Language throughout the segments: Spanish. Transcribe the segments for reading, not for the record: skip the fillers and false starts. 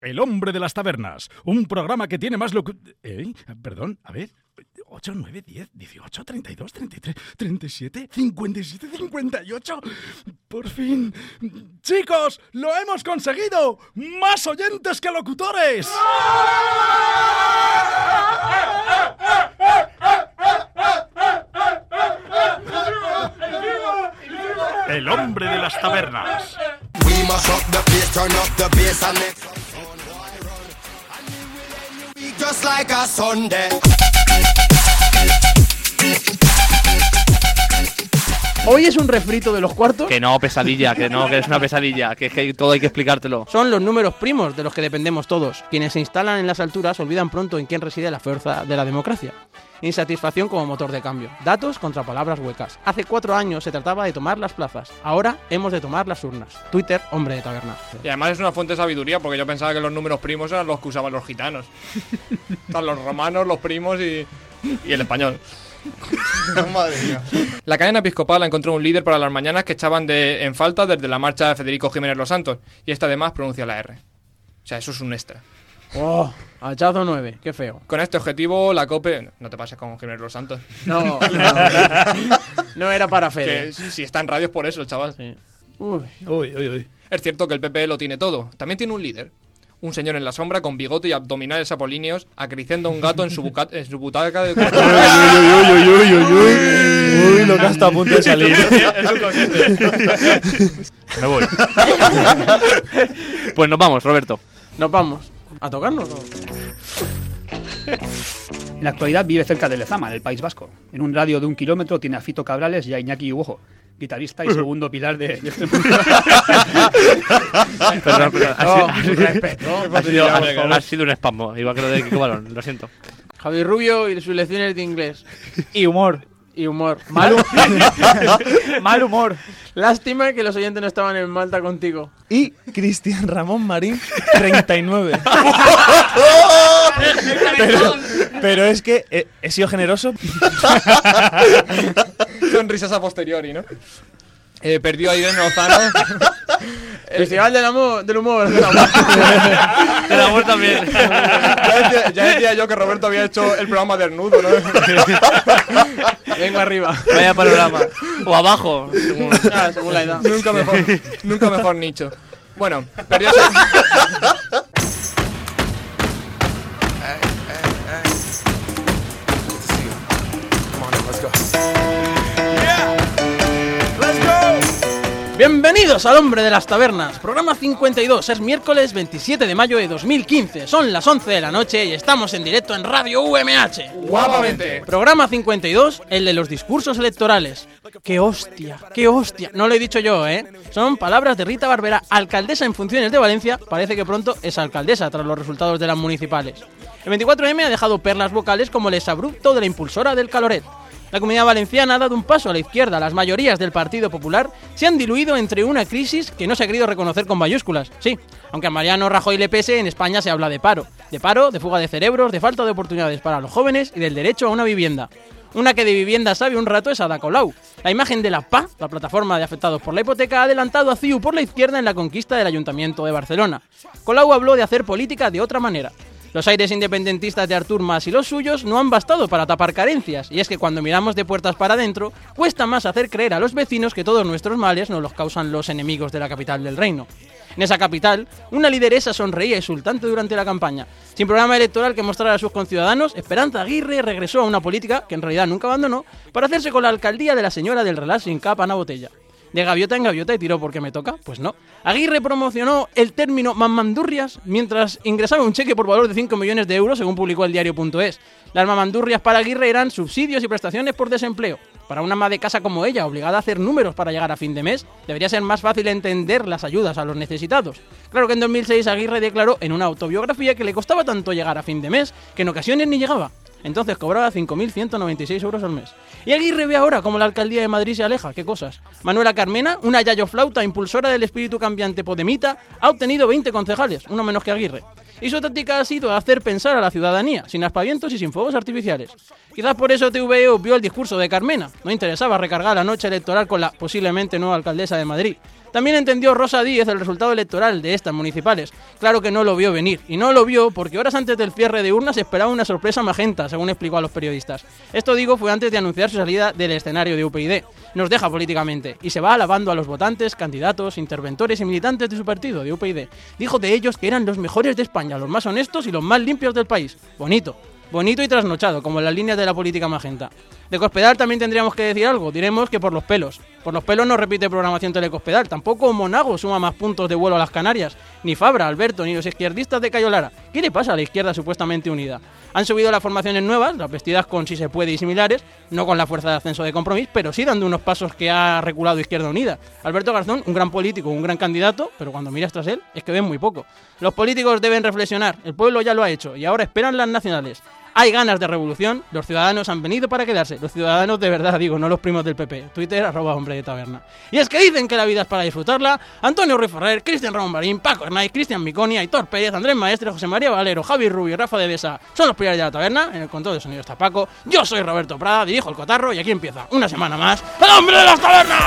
El hombre de las tabernas, un programa que tiene más Perdón, a ver... 8, 9, 10, 18, 32, 33, 37, 57, 58... ¡Por fin! ¡Chicos! ¡Lo hemos conseguido! ¡Más oyentes que locutores! El hombre de las tabernas. Hoy es un refrito de los cuartos. Que no, pesadilla, que es una pesadilla, que es que todo hay que explicártelo. Son los números primos de los que dependemos todos. Quienes se instalan en las alturas olvidan pronto en quién reside la fuerza de la democracia. Insatisfacción como motor de cambio. Datos contra palabras huecas. Hace 4 años se trataba de tomar las plazas. Ahora hemos de tomar las urnas. Twitter, hombre de taberna. Y además es una fuente de sabiduría, porque yo pensaba que los números primos eran los que usaban los gitanos. Están los romanos, los primos y el español. Madre mía. La cadena episcopal encontró un líder para las mañanas que echaban en falta desde la marcha de Federico Jiménez Los Santos. Y esta además pronuncia la R. O sea, eso es un extra. ¡Oh! Hachazo 9, qué feo. Con este objetivo, la COPE... No te pases con Jiménez Los Santos. No era para Fede. Que si está en radio es por eso el chaval. Sí. Uy. Es cierto que el PP lo tiene todo. También tiene un líder. Un señor en la sombra con bigote y abdominales apolíneos acariciando a un gato en su butaca de... Uy, lo que está a punto de salir. Es un consciente. Me voy. Pues nos vamos, Roberto. Nos vamos. ¿A tocarnos? En la actualidad vive cerca de Lezama, en el País Vasco. En un radio de 1 kilómetro tiene a Fito Cabrales y a Iñaki Ubojo, guitarrista y segundo pilar de este mundo. Perdón, respeto. ha sido un espasmo, igual que lo de Kiko Balón, lo siento. Javi Rubio y sus lecciones de inglés. Y humor. Mal humor. Lástima que los oyentes no estaban en Malta contigo. Y Cristian Ramón Marín, 39. pero es que he sido generoso. Sonrisas a posteriori, ¿no? Perdió a Irene Lozano. El Festival del humor. Del amor también. Ya decía yo que Roberto había hecho el programa desnudo, ¿no? Vengo arriba. Vaya panorama. O abajo, según la edad. Nunca mejor nicho. Bueno, perdió... Bienvenidos al Hombre de las Tabernas, programa 52, es miércoles 27 de mayo de 2015, son las 11 de la noche y estamos en directo en Radio UMH. ¡Guapamente! Programa 52, el de los discursos electorales. ¡Qué hostia! No lo he dicho yo, ¿eh? Son palabras de Rita Barberá, alcaldesa en funciones de Valencia, parece que pronto es alcaldesa tras los resultados de las municipales. El 24M ha dejado perlas vocales como el exabrupto de la impulsora del Caloret. La Comunidad Valenciana ha dado un paso a la izquierda. Las mayorías del Partido Popular se han diluido entre una crisis que no se ha querido reconocer con mayúsculas. Sí, aunque a Mariano Rajoy le pese, en España se habla de paro, de fuga de cerebros, de falta de oportunidades para los jóvenes y del derecho a una vivienda. Una que de vivienda sabe un rato es Ada Colau. La imagen de la PA, la plataforma de afectados por la hipoteca, ha adelantado a CiU por la izquierda en la conquista del Ayuntamiento de Barcelona. Colau habló de hacer política de otra manera. Los aires independentistas de Artur Mas y los suyos no han bastado para tapar carencias, y es que cuando miramos de puertas para adentro, cuesta más hacer creer a los vecinos que todos nuestros males nos los causan los enemigos de la capital del reino. En esa capital, una lideresa sonreía exultante durante la campaña. Sin programa electoral que mostrara a sus conciudadanos, Esperanza Aguirre regresó a una política, que en realidad nunca abandonó, para hacerse con la alcaldía de la señora del relás sin capa na botella. De gaviota en gaviota y tiró porque me toca, pues no. Aguirre promocionó el término mamandurrias mientras ingresaba un cheque por valor de 5 millones de euros, según publicó el diario.es. Las mamandurrias para Aguirre eran subsidios y prestaciones por desempleo. Para una ama de casa como ella, obligada a hacer números para llegar a fin de mes, debería ser más fácil entender las ayudas a los necesitados. Claro que en 2006 Aguirre declaró en una autobiografía que le costaba tanto llegar a fin de mes que en ocasiones ni llegaba. Entonces cobraba 5.196 euros al mes. Y Aguirre ve ahora como la alcaldía de Madrid se aleja. ¿Qué cosas? Manuela Carmena, una yayoflauta impulsora del espíritu cambiante podemita, ha obtenido 20 concejales, uno menos que Aguirre. Y su táctica ha sido hacer pensar a la ciudadanía, sin aspavientos y sin fuegos artificiales. Quizás por eso TVE obvió el discurso de Carmena. No interesaba recargar la noche electoral con la posiblemente nueva alcaldesa de Madrid. También entendió Rosa Díez el resultado electoral de estas municipales. Claro que no lo vio venir, y no lo vio porque horas antes del cierre de urnas esperaba una sorpresa magenta, según explicó a los periodistas. Esto fue antes de anunciar su salida del escenario de UPyD. Nos deja políticamente, y se va alabando a los votantes, candidatos, interventores y militantes de su partido, de UPyD. Dijo de ellos que eran los mejores de España, los más honestos y los más limpios del país. Bonito y trasnochado, como en las líneas de la política magenta. De Cospedal también tendríamos que decir algo, diremos que por los pelos. Por los pelos no repite programación Telecospedal, tampoco Monago suma más puntos de vuelo a las Canarias, ni Fabra, Alberto, ni los izquierdistas de Cayo Lara. ¿Qué le pasa a la izquierda supuestamente unida? Han subido las formaciones nuevas, las vestidas con Si se puede y similares, no con la fuerza de ascenso de Compromís, pero sí dando unos pasos que ha reculado Izquierda Unida. Alberto Garzón, un gran político, un gran candidato, pero cuando miras tras él es que ven muy poco. Los políticos deben reflexionar, el pueblo ya lo ha hecho y ahora esperan las nacionales. Hay ganas de revolución, los ciudadanos han venido para quedarse. Los ciudadanos de verdad, digo, no los primos del PP. Twitter, @hombre-de-taberna. Y es que dicen que la vida es para disfrutarla. Antonio Ruiz Ferrer, Cristian Ramón Marín, Paco Hernández, Cristian Miconi, Aitor Pérez, Andrés Maestre, José María Valero, Javi Rubio y Rafa de Besa son los pilares de la taberna. En el control de sonido está Paco. Yo soy Roberto Prada, dirijo el cotarro y aquí empieza una semana más ¡El Hombre de las Tabernas!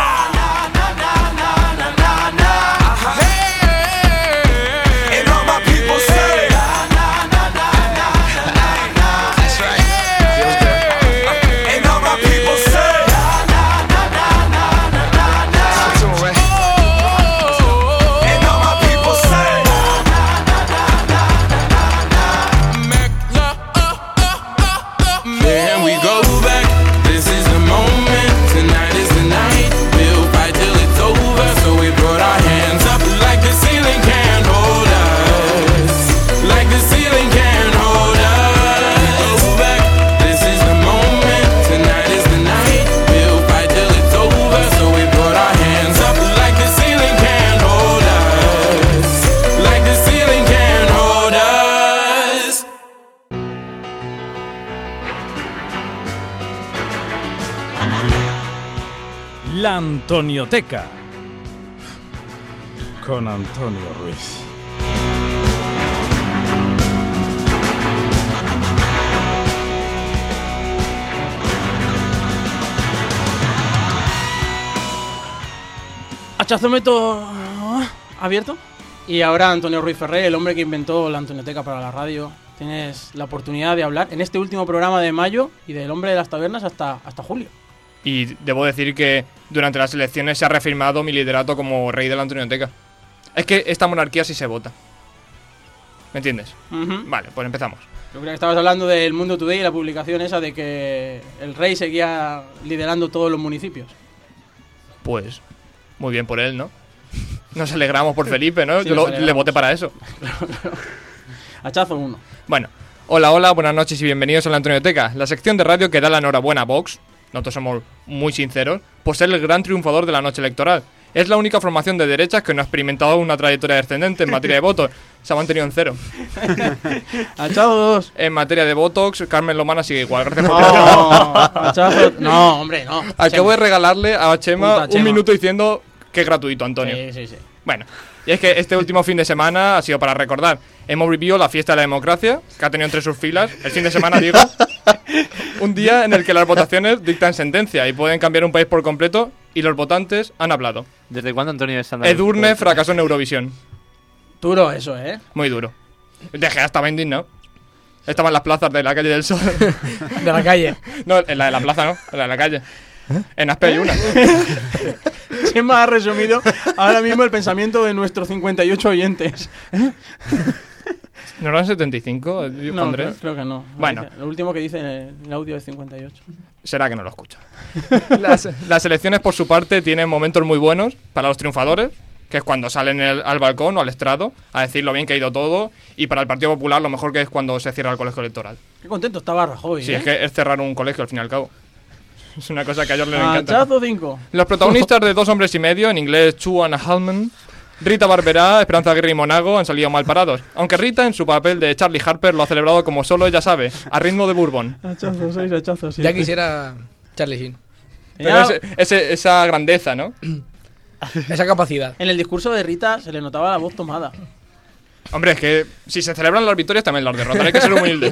La Antonioteca con Antonio Ruiz. Hachazómetro abierto. Y ahora Antonio Ruiz Ferrer, el hombre que inventó la Antonioteca para la radio. Tienes la oportunidad de hablar en este último programa de mayo y del Hombre de las Tabernas hasta julio. Y debo decir que durante las elecciones se ha reafirmado mi liderato como rey de la Antonioteca. Es que esta monarquía sí se vota. ¿Me entiendes? Vale, pues empezamos. Yo creo que estabas hablando del Mundo Today y la publicación esa de que el rey seguía liderando todos los municipios. Pues, muy bien por él, ¿no? Nos alegramos por Felipe, ¿no? Sí, Yo le voté para eso. Hachazo 1. Bueno, hola, buenas noches y bienvenidos a la Antonioteca, la sección de radio que da la enhorabuena a Vox. Nosotros somos muy sinceros, por ser el gran triunfador de la noche electoral. Es la única formación de derechas que no ha experimentado una trayectoria descendente en materia de votos. Se ha mantenido en cero. Hachazo 2. En materia de Botox, Carmen Lomana sigue igual. Gracias por Hachazo. No, hombre, no. Acabo de regalarle a Chema Puta Chema. un minuto diciendo que es gratuito, Antonio. Sí. Bueno, y es que este último fin de semana ha sido para recordar. Hemos vivido la fiesta de la democracia, que ha tenido entre sus filas, el fin de semana, digo, un día en el que las votaciones dictan sentencia y pueden cambiar un país por completo, y los votantes han hablado. ¿Desde cuándo Antonio es andaluz? Edurne fracasó en Eurovisión. Duro eso, ¿eh? Muy duro. De Gea estaba indignado. Estaba en las plazas de la calle del Sol. De la calle. No, en la de la plaza no, en la de la calle. En Aspe hay una. Chema ha resumido ahora mismo el pensamiento de nuestros 58 oyentes. ¿No eran 75? No, Andrés? creo que no. Bueno. Lo último que dice en el audio es 58. Será que no lo escucha. Las elecciones, por su parte, tienen momentos muy buenos para los triunfadores, que es cuando salen al balcón o al estrado a decir lo bien que ha ido todo, y para el Partido Popular lo mejor que es cuando se cierra el colegio electoral. Qué contento estaba Rajoy, Sí, ¿eh? es que es cerrar un colegio al fin y al cabo. Es una cosa que a ellos les encanta. Hachazo 5. Los protagonistas de Dos hombres y medio, en inglés Two and a Half Men, Rita Barberá, Esperanza Aguirre y Monago han salido mal parados. Aunque Rita, en su papel de Charlie Harper, lo ha celebrado como solo ella sabe, a ritmo de Bourbon. Hachazo 6, hachazo 7. Ya quisiera Charlie Sheen. Pero esa grandeza, ¿no? Esa capacidad. En el discurso de Rita se le notaba la voz tomada. Hombre, es que si se celebran las victorias también las derrotas, hay que ser humilde.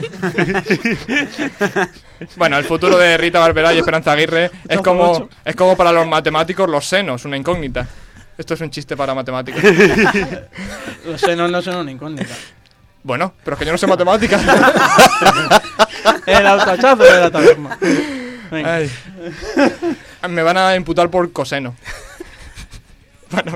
Bueno, el futuro de Rita Barberá y Esperanza Aguirre es como para los matemáticos los senos, una incógnita. Esto es un chiste para matemáticas. Los senos no son una incógnita. Bueno, pero es que yo no sé matemáticas. El autochazo de la taberna. Venga. Ay. Me van a imputar por coseno. Bueno.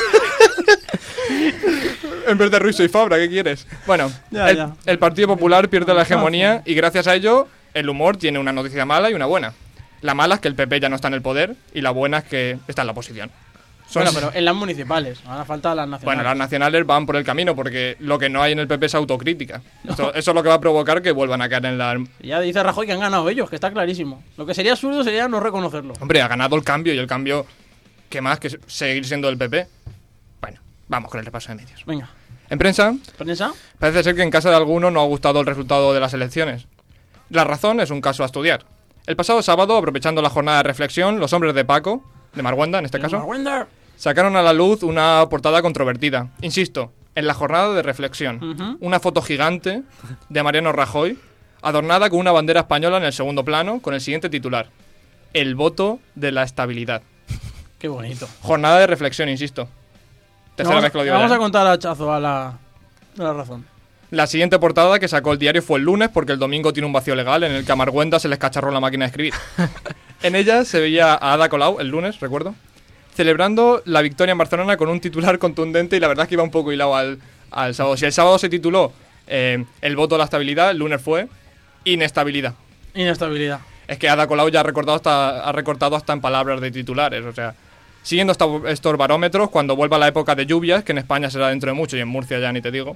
En vez de Ruiz soy Fabra, ¿qué quieres? Bueno, Ya. el Partido Popular pierde la hegemonía y gracias a ello el humor tiene una noticia mala y una buena. La mala es que el PP ya no está en el poder y la buena es que está en la oposición. Bueno, pero en las municipales. Ahora falta las nacionales. Bueno, las nacionales van por el camino porque lo que no hay en el PP es autocrítica. Eso es lo que va a provocar que vuelvan a caer en la... Ya dice Rajoy que han ganado ellos, que está clarísimo. Lo que sería absurdo sería no reconocerlo. Hombre, ha ganado el cambio y el cambio, ¿qué más que seguir siendo del PP? Bueno, vamos con el repaso de medios. Venga. En prensa, ¿Prensa? parece ser que en casa de alguno no ha gustado el resultado de las elecciones. La razón es un caso a estudiar. El pasado sábado, aprovechando la jornada de reflexión, los hombres de Paco, de Marguenda en este caso, Marwender. sacaron a la luz una portada controvertida. Insisto, en la jornada de reflexión, Ujú. una foto gigante de Mariano Rajoy, adornada con una bandera española en el segundo plano, con el siguiente titular: el voto de la estabilidad. Qué bonito. Jornada de reflexión, insisto. Tercera vez que lo digo. Vamos ya. a contar a Chazo a la razón. La siguiente portada que sacó el diario fue el lunes, porque el domingo tiene un vacío legal en el que a Marguenda se les cacharró la máquina de escribir. En ella se veía a Ada Colau, el lunes, recuerdo, celebrando la victoria en Barcelona con un titular contundente y la verdad es que iba un poco hilado al sábado. Si el sábado se tituló el voto de la estabilidad, el lunes fue inestabilidad. Inestabilidad. Es que Ada Colau ya ha recortado hasta en palabras de titulares, o sea... Siguiendo estos barómetros, cuando vuelva la época de lluvias, que en España será dentro de mucho y en Murcia ya ni te digo,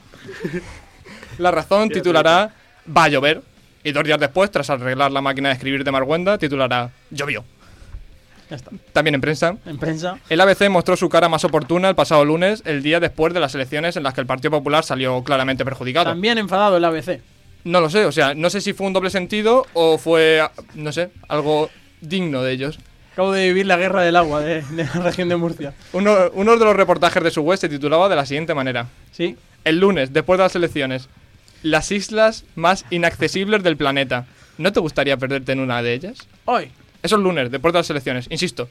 La Razón titulará Va a llover, y 2 días después, tras arreglar la máquina de escribir de Marguenda, titulará Llovió. Ya está. También en prensa, En prensa. el ABC mostró su cara más oportuna el pasado lunes, el día después de las elecciones en las que el Partido Popular salió claramente perjudicado. También enfadado el ABC. No lo sé, o sea, no sé si fue un doble sentido o fue, no sé, algo digno de ellos. Acabo de vivir la guerra del agua de la región de Murcia. Uno de los reportajes de su web se titulaba de la siguiente manera: Sí. el lunes, después de las elecciones, las islas más inaccesibles del planeta. ¿No te gustaría perderte en una de ellas? Hoy. Eso es lunes, después de las elecciones, insisto.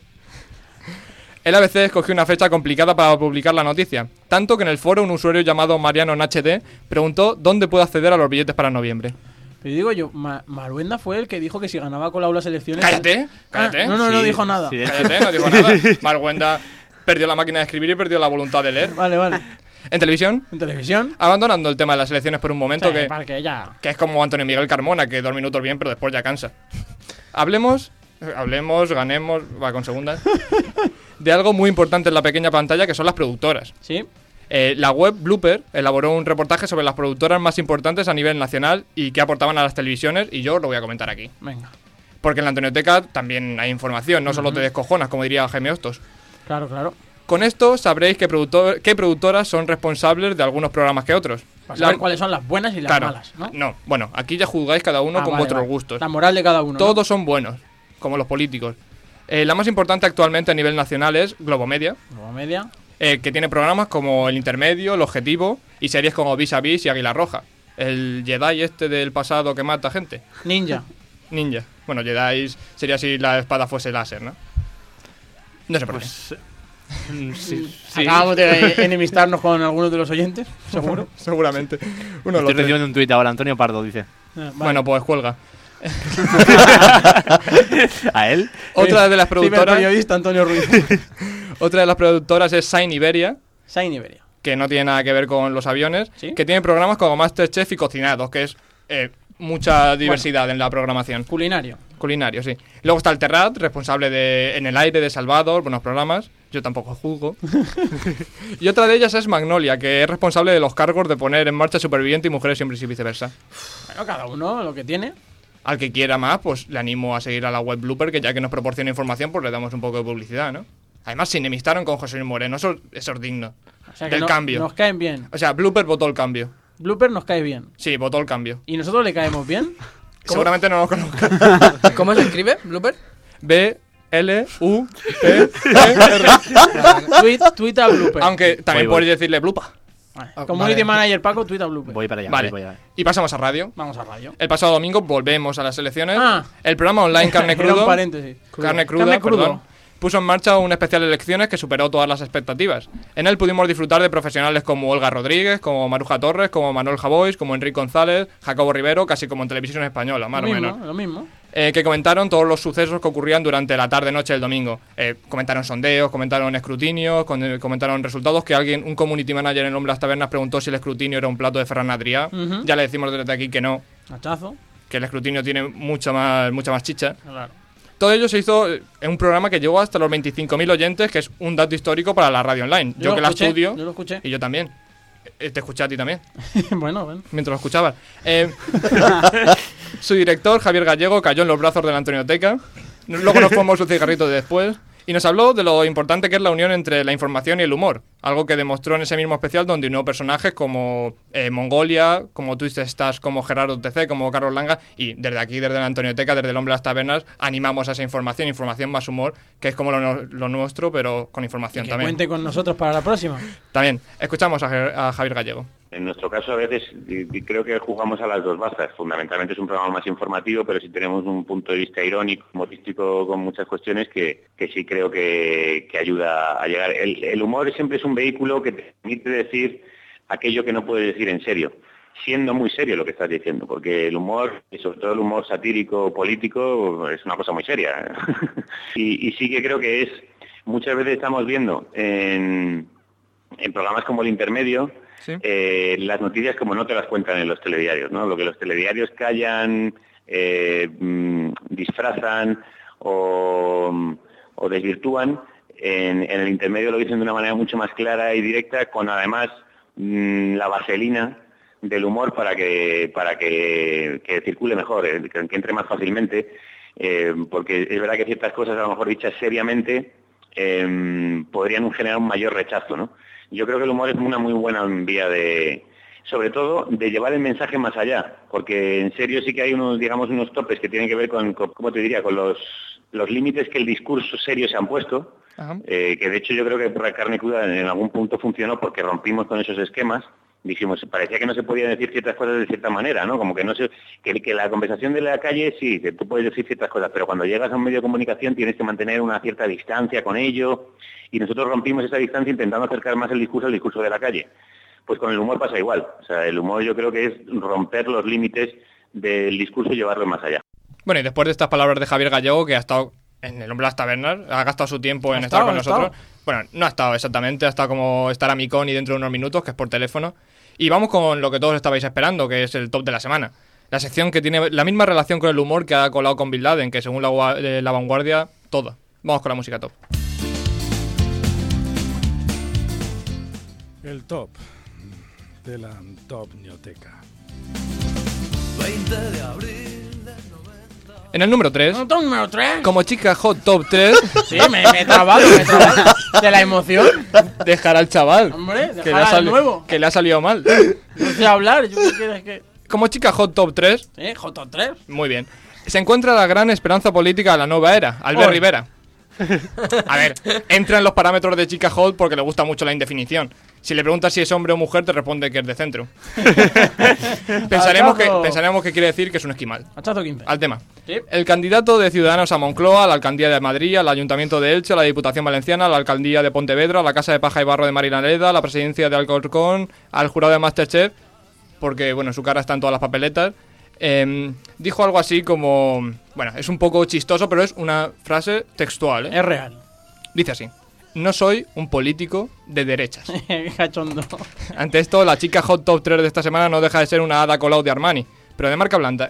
El ABC escogió una fecha complicada para publicar la noticia, tanto que en el foro un usuario llamado Mariano en HD preguntó dónde puede acceder a los billetes para noviembre. Pero digo yo, Marwenda fue el que dijo que si ganaba Colau las elecciones... ¡Cállate! ¡Cállate! Ah, no Sí, dijo nada. sí. ¡Cállate! No dijo nada. Marguenda perdió la máquina de escribir y perdió la voluntad de leer. Vale. En televisión, En televisión. abandonando el tema de las elecciones por un momento, Sí, para que ya... que es como Antonio Miguel Carmona, que 2 minutos bien, pero después ya cansa. Hablemos, ganemos, va con segundas, de algo muy importante en la pequeña pantalla, que son las productoras. Sí. La web Blooper elaboró un reportaje sobre las productoras más importantes a nivel nacional y qué aportaban a las televisiones, y yo lo voy a comentar aquí. Venga. Porque en la Antonioteca también hay información, no solo te descojonas, como diría Jaime Hostos. Claro. Con esto sabréis qué productoras son responsables de algunos programas que otros. Para saber cuáles son las buenas y las Claro, malas, ¿no? no, bueno, aquí ya juzgáis cada uno con Vale, vuestros vale. gustos. La moral de cada uno. ¿no? Todos son buenos, como los políticos. La más importante actualmente a nivel nacional es Globomedia, Nueva media. que tiene programas como El Intermedio, El Objetivo y series como Vis a Vis y Águila Roja. El Jedi este del pasado que mata gente. Ninja. Ninja. Bueno, Jedi sería si la espada fuese láser, ¿no? No sé por qué. Pues. Sí. Acabamos de enemistarnos con algunos de los oyentes, seguro. Seguramente. Uno lo Estoy recibiendo un tuit ahora, Antonio Pardo dice. Vale. Bueno, pues cuelga. ¿A él? Otra de las productoras, Ciberperiodista Antonio Ruiz. otra de las productoras es Sain Iberia, Sain Iberia. que no tiene nada que ver con los aviones, ¿Sí? que tiene programas como Masterchef y Cocinados, que es mucha diversidad en la programación. Culinario. Culinario, sí. Luego está el Terrat, responsable de En el Aire, de Salvador, buenos programas. Yo tampoco juzgo. Y otra de ellas es Magnolia, que es responsable de los cargos de poner en marcha Superviviente y Mujeres Siempre y viceversa. Bueno, cada uno lo que tiene. Al que quiera más, pues le animo a seguir a la web Blooper, que ya que nos proporciona información, pues le damos un poco de publicidad, ¿no? Además, se enemistaron con José Luis Moreno, eso es digno. O sea que Del cambio. Nos caen bien. O sea, Blooper votó el cambio. Blooper nos cae bien. Sí, votó el cambio. ¿Y nosotros le caemos bien? Seguramente no lo conozcan. ¿Cómo se escribe, Blooper? B-L-U-P-E-R. Tweet a Blooper. Aunque también Voy. podéis decirle Blupa. Vale. Community Manager Paco, tweet a Blooper. Voy para allá. Vale. Voy para allá. Y pasamos a radio. Vamos a radio. El pasado domingo volvemos a las elecciones. Ah. El programa online Carne Era un Crudo. paréntesis. Carne Cruda, Carne crudo. perdón, puso en marcha un especial de elecciones que superó todas las expectativas. En él pudimos disfrutar de profesionales como Olga Rodríguez, como Maruja Torres, como Manuel Javois, como Enrique González, Jacobo Rivero, casi como en televisión española, más o menos. Lo mismo. Que comentaron todos los sucesos que ocurrían durante la tarde-noche del domingo. Comentaron sondeos, comentaron escrutinios, comentaron resultados, que un community manager en el Hombre de las Tabernas preguntó si el escrutinio era un plato de Ferran Adrià. Ya le decimos desde aquí que no, Hachazo. que el escrutinio tiene mucha más chicha. Claro. Todo ello se hizo en un programa que llegó hasta los 25.000 oyentes, que es un dato histórico para la radio online. Yo que la estudio, yo lo escuché. y yo también. Te escuché a ti también, bueno. mientras lo escuchabas. Su director, Javier Gallego, cayó en los brazos de la Antonioteca. Luego nos fumamos su cigarrito después. Y nos habló de lo importante que es la unión entre la información y el humor. Algo que demostró en ese mismo especial, donde unió personajes como Mongolia, como Twisted Stars, como Gerardo TC, como Carlos Langa. Y desde aquí, desde la Antonioteca, desde el Hombre de las Tabernas, animamos a esa información más humor, que es como lo nuestro, pero con información Que también. cuente con nosotros para la próxima. También. Escuchamos a Javier Gallego. En nuestro caso, a veces creo que jugamos a las dos bazas. Fundamentalmente es un programa más informativo, pero sí tenemos un punto de vista irónico, humorístico, con muchas cuestiones que sí creo que ayuda a llegar. El humor siempre es un vehículo que te permite decir aquello que no puedes decir en serio, siendo muy serio lo que estás diciendo, porque el humor, y sobre todo el humor satírico, político, es una cosa muy seria. y sí que creo que muchas veces estamos viendo en programas como El Intermedio, ¿sí? Las noticias como no te las cuentan en los telediarios, ¿no? Lo que los telediarios callan, disfrazan o desvirtúan, en el Intermedio lo dicen de una manera mucho más clara y directa, con además la vaselina del humor para que circule mejor, que entre más fácilmente, porque es verdad que ciertas cosas, a lo mejor dichas seriamente, podrían generar un mayor rechazo, ¿no? Yo creo que el humor es una muy buena vía sobre todo, de llevar el mensaje más allá, porque en serio sí que hay unos topes que tienen que ver con ¿cómo te diría?, con los límites que el discurso serio se han puesto, que de hecho yo creo que por Carne Cruda en algún punto funcionó porque rompimos con esos esquemas. Dijimos, parecía que no se podían decir ciertas cosas de cierta manera, ¿no? Como que que la conversación de la calle, sí, que tú puedes decir ciertas cosas, pero cuando llegas a un medio de comunicación tienes que mantener una cierta distancia con ello, y nosotros rompimos esa distancia intentando acercar más el discurso al discurso de la calle. Pues con el humor pasa igual. O sea, el humor yo creo que es romper los límites del discurso y llevarlo más allá. Bueno, y después de estas palabras de Javier Gallego, que ha estado en el Hombre de las Tabernas, ha gastado su tiempo en estar con nosotros. Bueno, no ha estado exactamente, ha estado como estar a Micón y dentro de unos minutos, que es por teléfono. Y vamos con lo que todos estabais esperando, que es el top de la semana. La sección que tiene la misma relación con el humor que ha colado con Bin Laden, que según la Vanguardia, toda. Vamos con la música top. El top de la Antopnioteca. 20 de abril. En el número 3, Top número 3. como chica hot top 3, Sí, me he trabado. De la emoción. dejar al chaval. Hombre, que dejar al nuevo. Que le ha salido mal. No sé hablar. ¿Yo qué quieres que...? Como chica hot top 3, Sí, J3. muy bien. Se encuentra la gran esperanza política de la nueva era, Albert Rivera. A ver, entra en los parámetros de chica hot porque le gusta mucho la indefinición. Si le preguntas si es hombre o mujer, te responde que es de centro. Pensaremos que quiere decir que es un esquimal. Hachazo 15. Al tema. Sí. El candidato de Ciudadanos a Moncloa, a la alcaldía de Madrid, al Ayuntamiento de Elche, a la Diputación Valenciana, a la alcaldía de Pontevedra, a la Casa de Paja y Barro de Marinaleda, a la presidencia de Alcorcón, al jurado de Masterchef, porque bueno, su cara está en todas las papeletas. Dijo algo así como... Bueno, es un poco chistoso, pero es una frase textual, ¿eh? Es real. Dice así: no soy un político de derechas. Cachondo. Ante esto, la chica hot top 3 de esta semana no deja de ser una Ada Colau de Armani, pero de marca blanca.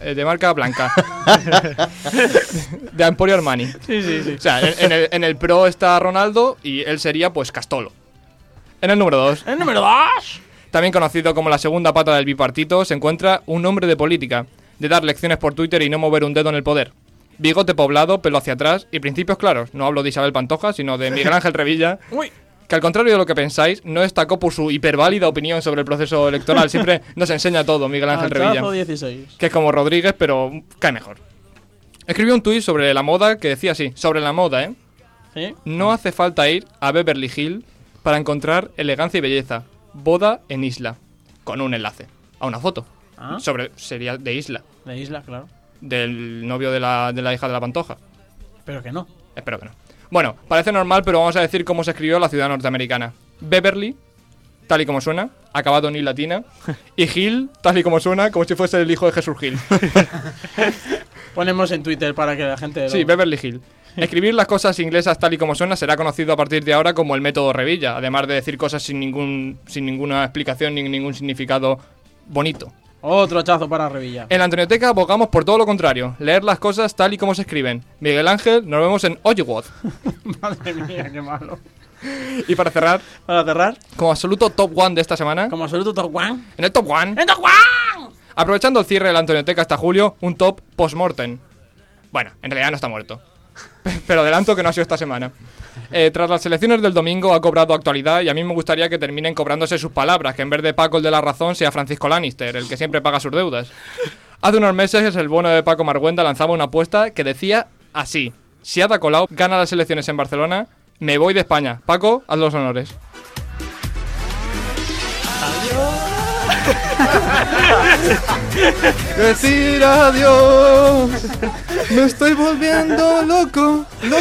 De Emporio Armani. Sí. O sea, en el pro está Ronaldo y él sería pues Castolo. En el número 2, El número 2. también conocido como la segunda pata del bipartito, se encuentra un hombre de política, de dar lecciones por Twitter y no mover un dedo en el poder. Bigote poblado, pelo hacia atrás y principios claros. No hablo de Isabel Pantoja, sino de Miguel Ángel Revilla. Uy. Que al contrario de lo que pensáis, no destacó por su hiperválida opinión sobre el proceso electoral. Siempre nos enseña todo Miguel Ángel Revilla. 16. Que es como Rodríguez, pero cae mejor. Escribió un tuit sobre la moda que decía así: sobre la moda, ¿eh? ¿Sí? No hace falta ir a Beverly Hills para encontrar elegancia y belleza. Boda en Isla. Con un enlace a una foto. Ah. Sería de Isla. De Isla, claro. Del novio de la hija de la Pantoja. Pero que no. Espero que no. Bueno, parece normal, pero vamos a decir cómo se escribió la ciudad norteamericana. Beverly, tal y como suena, acabado en I latina. Y Hill, tal y como suena, como si fuese el hijo de Jesús Hill. Ponemos en Twitter para que la gente... Sí, Beverly Hill. Escribir las cosas inglesas tal y como suena será conocido a partir de ahora como el método Revilla, además de decir cosas sin ninguna explicación ni ningún significado bonito. Otro hachazo para Revilla. En la Antonioteca abogamos por todo lo contrario, leer las cosas tal y como se escriben. Miguel Ángel, nos vemos en Hollywood. Madre mía, qué malo. Y para cerrar, como absoluto top one de esta semana, Como absoluto top one. en el top one, ¡En top one! aprovechando el cierre de la Antonioteca hasta julio, un top post-mortem. Bueno, en realidad no está muerto. Pero adelanto que no ha sido esta semana. Tras las elecciones del domingo ha cobrado actualidad y a mí me gustaría que terminen cobrándose sus palabras, que en vez de Paco el de la razón sea Francisco Lannister, el que siempre paga sus deudas. Hace unos meses el bono de Paco Marguenda lanzaba una apuesta que decía así: si Ada Colau gana las elecciones en Barcelona, me voy de España. Paco, haz los honores. Decir adiós. Me estoy volviendo loco.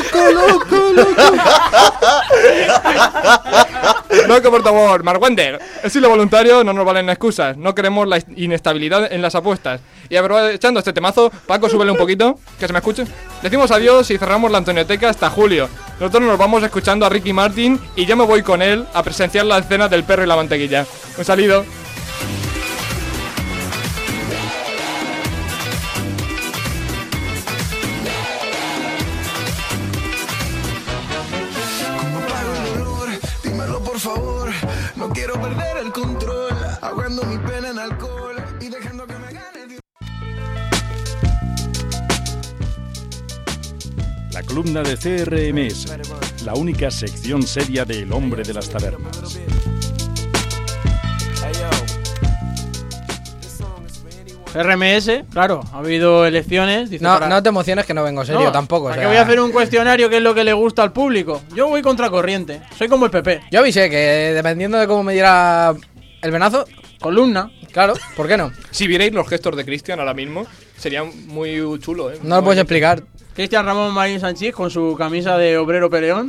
Loco, por favor, Marwender. El silo voluntario no nos valen excusas. No queremos la inestabilidad en las apuestas. Y aprovechando este temazo, Paco, súbele un poquito, que se me escuche. Decimos adiós y cerramos la Antonioteca hasta julio. Nosotros nos vamos escuchando a Ricky Martin y yo me voy con él a presenciar la escena del perro y la mantequilla. Un saludo. Por favor, no quiero perder el control, ahogando mi pena en alcohol y dejando que me gane. La columna de CRMS, la única sección seria del hombre de las tabernas. RMS, claro, ha habido elecciones. Dice, No te emociones que no vengo serio tampoco. ¿Para qué voy a hacer un cuestionario que es lo que le gusta al público? Yo voy contracorriente, soy como el PP. Yo avisé que dependiendo de cómo me diera el venazo, columna. Claro, ¿por qué no? Si vierais los gestos de Cristian ahora mismo, sería muy chulo, ¿eh? No lo puedes explicar. Cristian Ramón Marín Sánchez con su camisa de obrero peleón.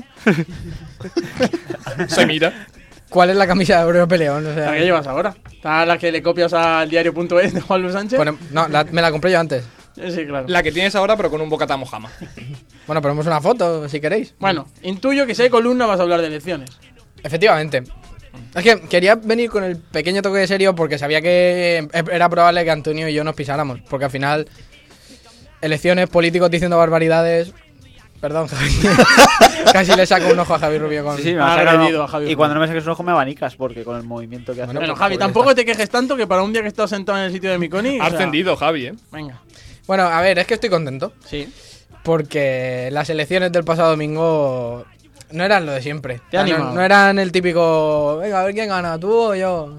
Se mira. ¿Cuál es la camisa de obrero peleón? O sea, ¿La que llevas ahora? ¿Está la que le copias al diario.es de Juan Luis Sánchez? Bueno, no, me la compré yo antes. Sí, claro. La que tienes ahora, pero con un bocata mojama. Bueno, ponemos una foto, si queréis. Bueno, intuyo que si hay columna vas a hablar de elecciones. Efectivamente. Es que quería venir con el pequeño toque de serio porque sabía que era probable que Antonio y yo nos pisáramos. Porque al final, elecciones, políticos diciendo barbaridades... Perdón, Javi. Casi le saco un ojo a Javi Rubio con... Sí, me ha agredido a Javi Rubio. Y cuando no me saques un ojo me abanicas, porque con el movimiento que hace... Bueno, Javi, tampoco te quejes tanto que para un día que estás sentado en el sitio de Miconi... Ha ascendido, Javi, ¿eh? Venga. Bueno, a ver, es que estoy contento. Sí. Porque las elecciones del pasado domingo no eran lo de siempre. Te animo. No eran el típico... Venga, a ver quién gana, tú o yo.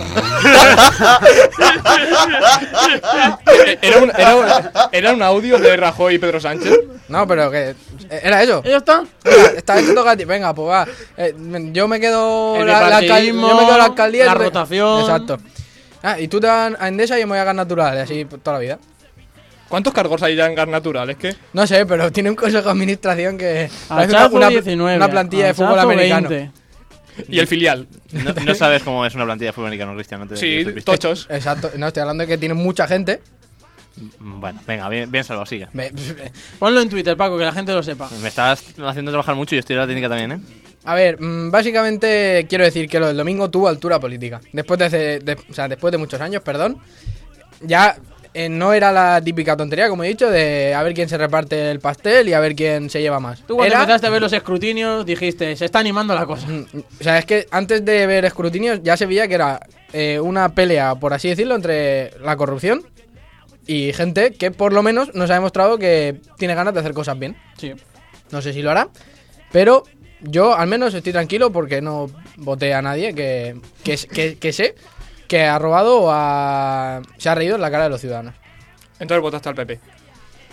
¿Era un audio de Rajoy y Pedro Sánchez? No, pero que... Era eso. ¿Ya está? Está hecho toca a ti. Venga, pues va. Yo me quedo El la alcaldía. La rotación. Exacto. Y tú te vas a Endesa y yo me voy a Gas Natural, así toda la vida. ¿Cuántos cargos hay ya en Gas Natural? Es que... No sé, pero tiene un consejo de administración que... Hachazo una 19, plantilla de fútbol americano. 20. Y el filial. No sabes cómo es una plantilla de fútbol americano, Cristian. No te Sí, tochos. Exacto. No, estoy hablando de que tiene mucha gente. Bueno, venga, bien salvado, sigue. Ponlo en Twitter, Paco, que la gente lo sepa. Me estás haciendo trabajar mucho y yo estoy en la técnica también, ¿eh? A ver, básicamente quiero decir que lo del domingo tuvo altura política. Después de muchos años, perdón. Ya no era la típica tontería, como he dicho, de a ver quién se reparte el pastel y a ver quién se lleva más. Tú cuando empezaste a ver los escrutinios dijiste, se está animando la cosa. O sea, es que antes de ver escrutinios ya se veía que era una pelea, por así decirlo, entre la corrupción y gente que por lo menos nos ha demostrado que tiene ganas de hacer cosas bien. Sí. No sé si lo hará, pero yo al menos estoy tranquilo porque no voté a nadie que sé que ha robado o se ha reído en la cara de los ciudadanos. Entonces votaste al PP.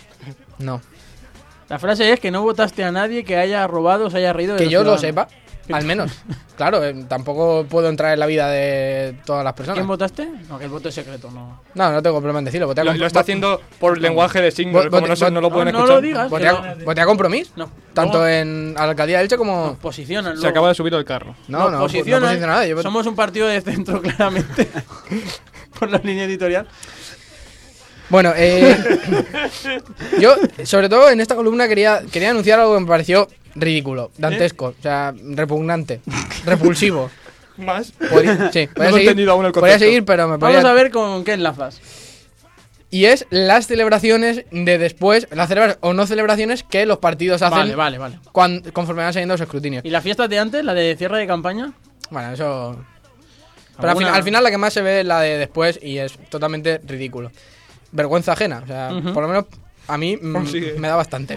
No. La frase es que no votaste a nadie que haya robado o se haya reído de que los yo ciudadanos. lo sepa. Al menos. Claro, tampoco puedo entrar en la vida de todas las personas. ¿Quién votaste? No, que el voto es secreto, no. No tengo problema en decirlo. Voté a Lo está haciendo por lenguaje de signos, como no lo pueden escuchar. No lo digas. Voté a Compromís. No. Tanto en a la alcaldía de Elche como... Nos posicionan. Se acaba de subir el carro. No posiciona nada. Somos un partido de centro, claramente. Por la línea editorial. Bueno, yo, sobre todo en esta columna, quería anunciar algo que me pareció ridículo, dantesco, o sea, repugnante, repulsivo. ¿Más? Sí, No he entendido aún el podría concepto. seguir, pero me podría... Vamos a ver con qué enlazas. Y es las celebraciones de después, las celebraciones o no celebraciones que los partidos hacen Vale. conforme van saliendo los escrutinios. ¿Y las fiestas de antes, la de cierre de campaña? Bueno, eso... Pero al final la que más se ve es la de después y es totalmente ridículo. Vergüenza ajena, o sea, por lo menos a mí me da bastante.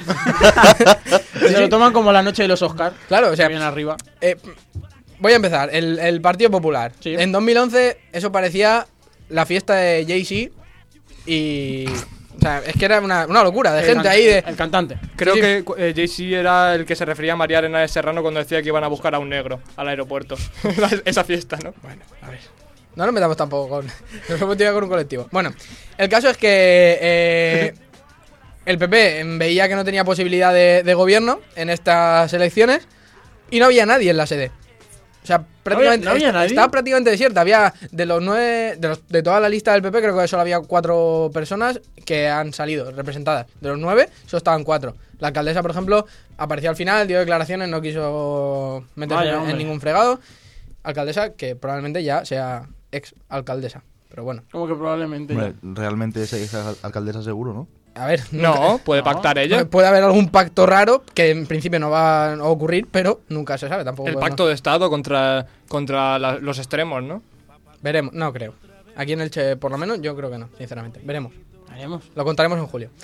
Se lo toman como la noche de los Oscar. Claro, o sea, bien arriba. Voy a empezar. El Partido Popular. Sí. En 2011 eso parecía la fiesta de Jay-Z y... O sea, es que era una locura de gente ahí de... El cantante. Creo que Jay-Z era el que se refería a María Arena de Serrano cuando decía que iban a buscar a un negro al aeropuerto. Esa fiesta, ¿no? Bueno, a ver. No nos metamos tampoco con... Nos hemos tirado con un colectivo. Bueno, el caso es que el PP veía que no tenía posibilidad de gobierno en estas elecciones y no había nadie en la sede. O sea, prácticamente ¿No había nadie? estaba prácticamente desierta. Había de los 9, de toda la lista del PP, creo que solo había 4 personas que han salido representadas. De los 9, solo estaban 4. La alcaldesa, por ejemplo, apareció al final, dio declaraciones, no quiso meterse en ningún fregado. Alcaldesa que probablemente ya sea ex alcaldesa, pero bueno. Como que probablemente. Hombre, realmente es alcaldesa seguro, ¿no? A ver, No, puede pactar ella. puede haber algún pacto raro que en principio no va a ocurrir, pero nunca se sabe tampoco. El pacto de Estado contra los extremos, ¿no? Veremos, no creo. Aquí en Elche, por lo menos, yo creo que no, sinceramente. Veremos. Haremos. Lo contaremos en julio.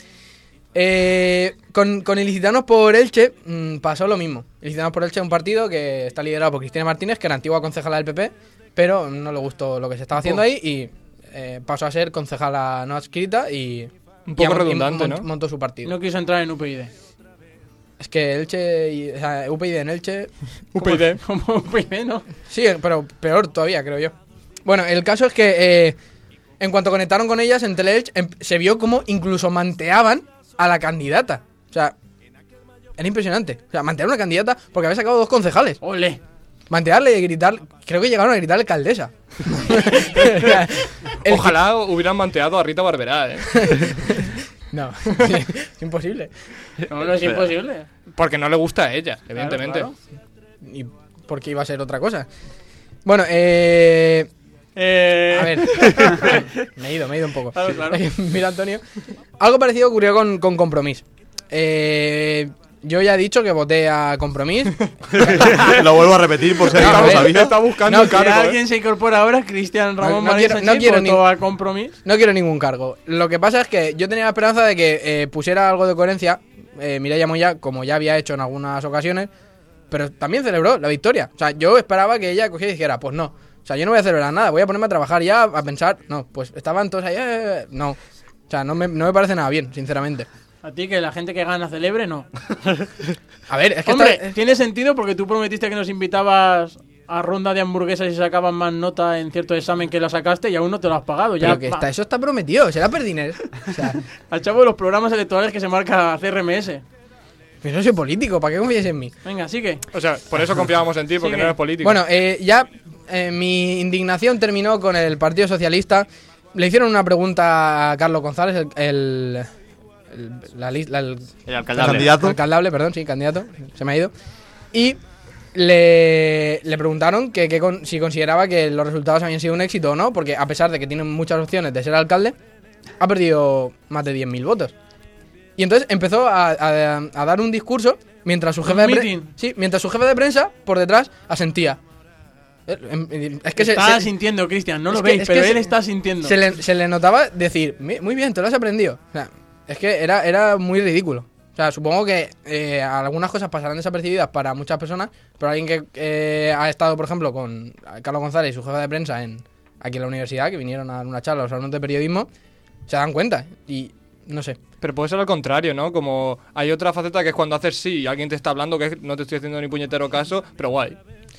Con Ilicitanos por Elche pasó lo mismo. Ilicitanos por Elche es un partido que está liderado por Cristina Martínez, que era antigua concejala del PP, pero no le gustó lo que se estaba haciendo ahí y pasó a ser concejala no adscrita y... Un poco redundante, ¿no? Montó su partido. No quiso entrar en UPyD. Es que Elche, o sea, UPyD en Elche... UPyD. Como UPyD, ¿no? Sí, pero peor todavía, creo yo. Bueno, el caso es que en cuanto conectaron con ellas en Teleelch, se vio como incluso manteaban a la candidata. O sea, era impresionante. O sea, mantear a una candidata porque había sacado 2 concejales. ¡Ole! Mantearle y gritar, creo que llegaron a gritar alcaldesa. Ojalá hubieran manteado a Rita Barberá, ¿eh? No, es imposible. No es imposible. Porque no le gusta a ella, evidentemente. Claro. ¿Y por qué iba a ser otra cosa? Bueno, A ver, me he ido un poco. Claro. Mira, Antonio. Algo parecido ocurrió con Compromís. Yo ya he dicho que voté a Compromís. Lo vuelvo a repetir por si alguien no lo sabía. Está buscando No, el Si cargo, alguien se incorpora ahora, Cristian Ramón No María quiero- Sánchez no quiero votó a Compromís. No quiero ningún cargo. Lo que pasa es que yo tenía la esperanza de que pusiera algo de coherencia. Mireia Moya, como ya había hecho en algunas ocasiones, pero también celebró la victoria. O sea, yo esperaba que ella cogiera y dijera, pues no. O sea, yo no voy a celebrar nada, voy a ponerme a trabajar ya, a pensar. No, pues estaban todos ahí. No. O sea, no me parece nada bien, sinceramente. A ti, que la gente que gana celebre, no. A ver, es que Hombre, tiene sentido porque tú prometiste que nos invitabas a ronda de hamburguesas y sacaban más nota en cierto examen que la sacaste y aún no te lo has pagado. Ya, Pero que eso está prometido, será Perdiner. O sea, al chavo de los programas electorales que se marca CRMS. pues no soy político, ¿para qué confíes en mí? Venga, sigue. O sea, por eso confiábamos en ti, porque Sigue. no eres político. Bueno, mi indignación terminó con el Partido Socialista. Le hicieron una pregunta a Carlos González, el ¿Candidato? alcaldable, perdón, sí, candidato, se me ha ido. Y le preguntaron si consideraba que los resultados habían sido un éxito o no, porque a pesar de que tiene muchas opciones de ser alcalde, ha perdido más de 10.000 votos. Y entonces empezó a dar un discurso mientras su jefe mientras su jefe de prensa por detrás asentía. Es que está sintiendo, Cristian, no lo veis, pero él está sintiendo. Se le notaba decir, muy bien, te lo has aprendido. O sea, es que era muy ridículo. O sea, supongo que algunas cosas pasarán desapercibidas para muchas personas, pero alguien que ha estado, por ejemplo, con Carlos González y su jefe de prensa aquí en la universidad, que vinieron a dar una charla a los alumnos de periodismo, se dan cuenta. Y no sé. Pero puede ser al contrario, ¿no? Como hay otra faceta que es cuando haces sí y alguien te está hablando que no te estoy haciendo ni puñetero caso, pero guay.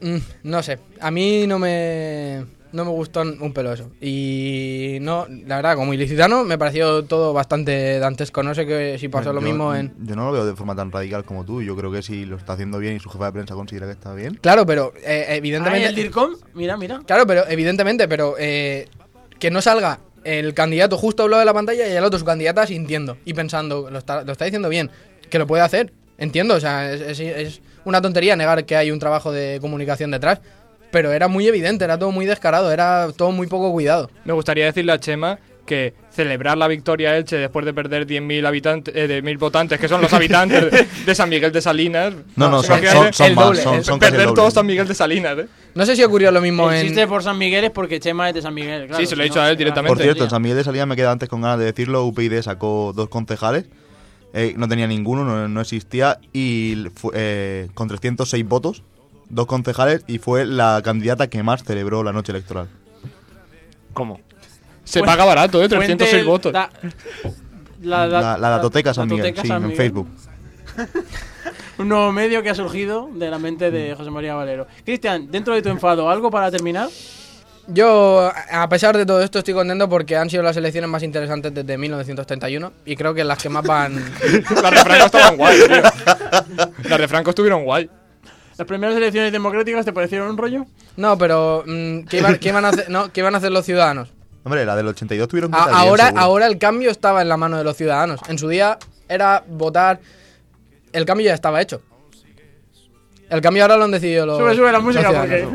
No sé, a mí no me gustó un pelo eso. Y no, la verdad, como ilicitano me pareció todo bastante dantesco. No sé si pasó lo mismo en... Yo no lo veo de forma tan radical como tú. Yo creo que si lo está haciendo bien y su jefa de prensa considera que está bien. Claro, pero evidentemente... el DIRCOM, mira. Claro, pero evidentemente, que no salga el candidato justo al lado de la pantalla y el otro su candidata sintiendo y pensando, lo está diciendo bien, que lo puede hacer. Entiendo, o sea, es una tontería negar que hay un trabajo de comunicación detrás, pero era muy evidente, era todo muy descarado, era todo muy poco cuidado. Me gustaría decirle a Chema que celebrar la victoria Elche después de perder 10.000 habitantes, de 1.000 votantes, que son los habitantes de San Miguel de Salinas. Son perder todo San Miguel de Salinas, No sé si ocurrió lo mismo el chiste por San Miguel es porque Chema es de San Miguel, claro. Sí, se lo he dicho a él directamente. Por cierto, en San Miguel de Salinas me queda antes con ganas de decirlo. UPyD sacó 2 concejales. No tenía ninguno, no existía. Y con 306 votos, 2 concejales, y fue la candidata que más celebró la noche electoral. ¿Cómo? Se paga barato, 306 votos. La Datoteca San Miguel, sí, en Facebook. Un nuevo medio que ha surgido de la mente de José María Valero. Cristian, dentro de tu enfado, ¿algo para terminar? Yo, a pesar de todo esto, estoy contento porque han sido las elecciones más interesantes desde 1931 y creo que las que más van... Las de Franco estaban guay, tío. Las de Franco estuvieron guay. ¿Las primeras elecciones democráticas te parecieron un rollo? No, pero ¿qué iban a hacer, ¿qué iban a hacer los ciudadanos? Hombre, la del 82 tuvieron que ahora el cambio estaba en la mano de los ciudadanos. En su día era votar... El cambio ya estaba hecho. El cambio ahora lo han decidido los... Sube la música porque...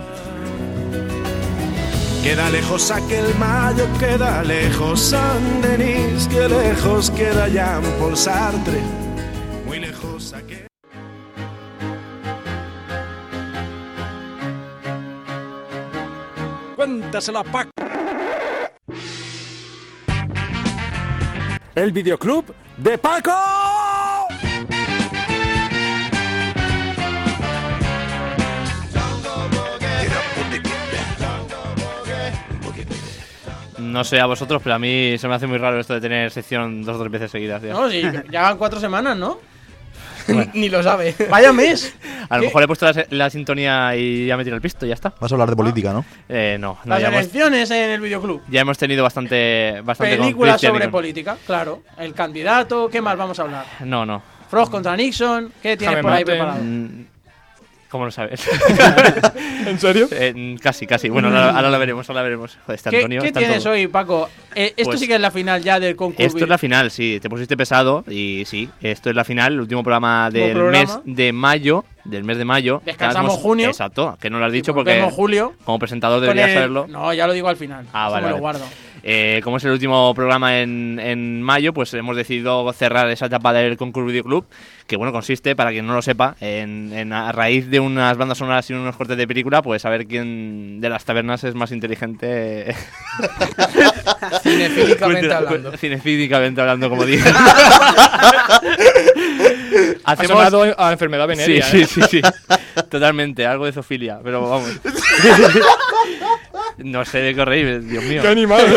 Queda lejos aquel mayo, queda lejos San Denis, que lejos queda Jean-Paul Sartre, muy lejos aquel... Cuéntaselo a Paco. El videoclub de Paco. No sé a vosotros, pero a mí se me hace muy raro esto de tener sección 2 o 3 veces seguidas, tío. No, sí, ya van 4 semanas, ¿no? Bueno. Ni lo sabe. Vaya mes. A lo mejor he puesto la sintonía y ya me tiro el pisto y ya está. Vas a hablar de política, ¿no? No. Las elecciones en el videoclub. Ya hemos tenido bastante películas sobre política, claro. El candidato, ¿qué más vamos a hablar? No. Frost contra Nixon, ¿qué tienes por ahí preparado? ¿Cómo lo sabes? ¿En serio? Casi. Bueno, ahora lo veremos. Joder, Antonio, ¿Qué tienes todo hoy, Paco? Esto pues, sí que es la final ya del concurso. Esto es la final, sí. Te pusiste pesado y sí. Esto es la final, el último programa del mes de mayo. Descansamos junio. Exacto, que no lo has dicho porque julio. Como presentador deberías saberlo. No, ya lo digo al final. Vale. Me lo guardo. Como es el último programa en mayo, pues hemos decidido cerrar esa etapa del concurso Video Club, que bueno, consiste, para quien no lo sepa, en a raíz de unas bandas sonoras y unos cortes de película, pues saber quién de las tabernas es más inteligente. Cinefílicamente hablando, como dije. Ha sonado a enfermedad venérea. Sí. Totalmente, algo de zoofilia, pero vamos. No sé de qué reír, Dios mío. ¡Qué animal!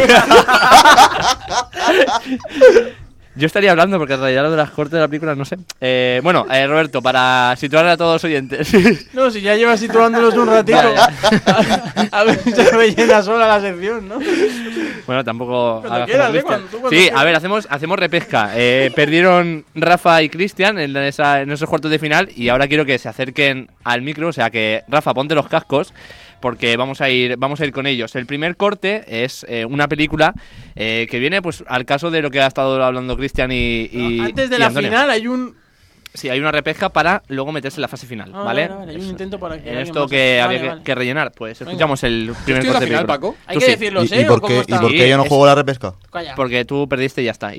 Yo estaría hablando porque en realidad lo de las cortes de la película no sé. Roberto, para situar a todos los oyentes. No, si ya llevas situándolos un ratito. A ver si se rellena sola la sección, ¿no? Bueno, tampoco. Sí, a ver, hacemos repesca. Perdieron Rafa y Cristian en esos cuartos de final y ahora quiero que se acerquen al micro, o sea que Rafa, ponte los cascos porque vamos a ir con ellos. El primer corte es una película que viene pues al caso de lo que ha estado hablando Cristian y antes de la Antonio. final hay un... Sí, hay una repesca para luego meterse en la fase final, ¿vale? Hay un intento para que... En esto que había que rellenar, pues escuchamos el primer corte de final, película. Paco. Hay que decirlo, ¿sí? ¿Y por qué yo no juego la repesca? Calla. Porque tú perdiste y ya está.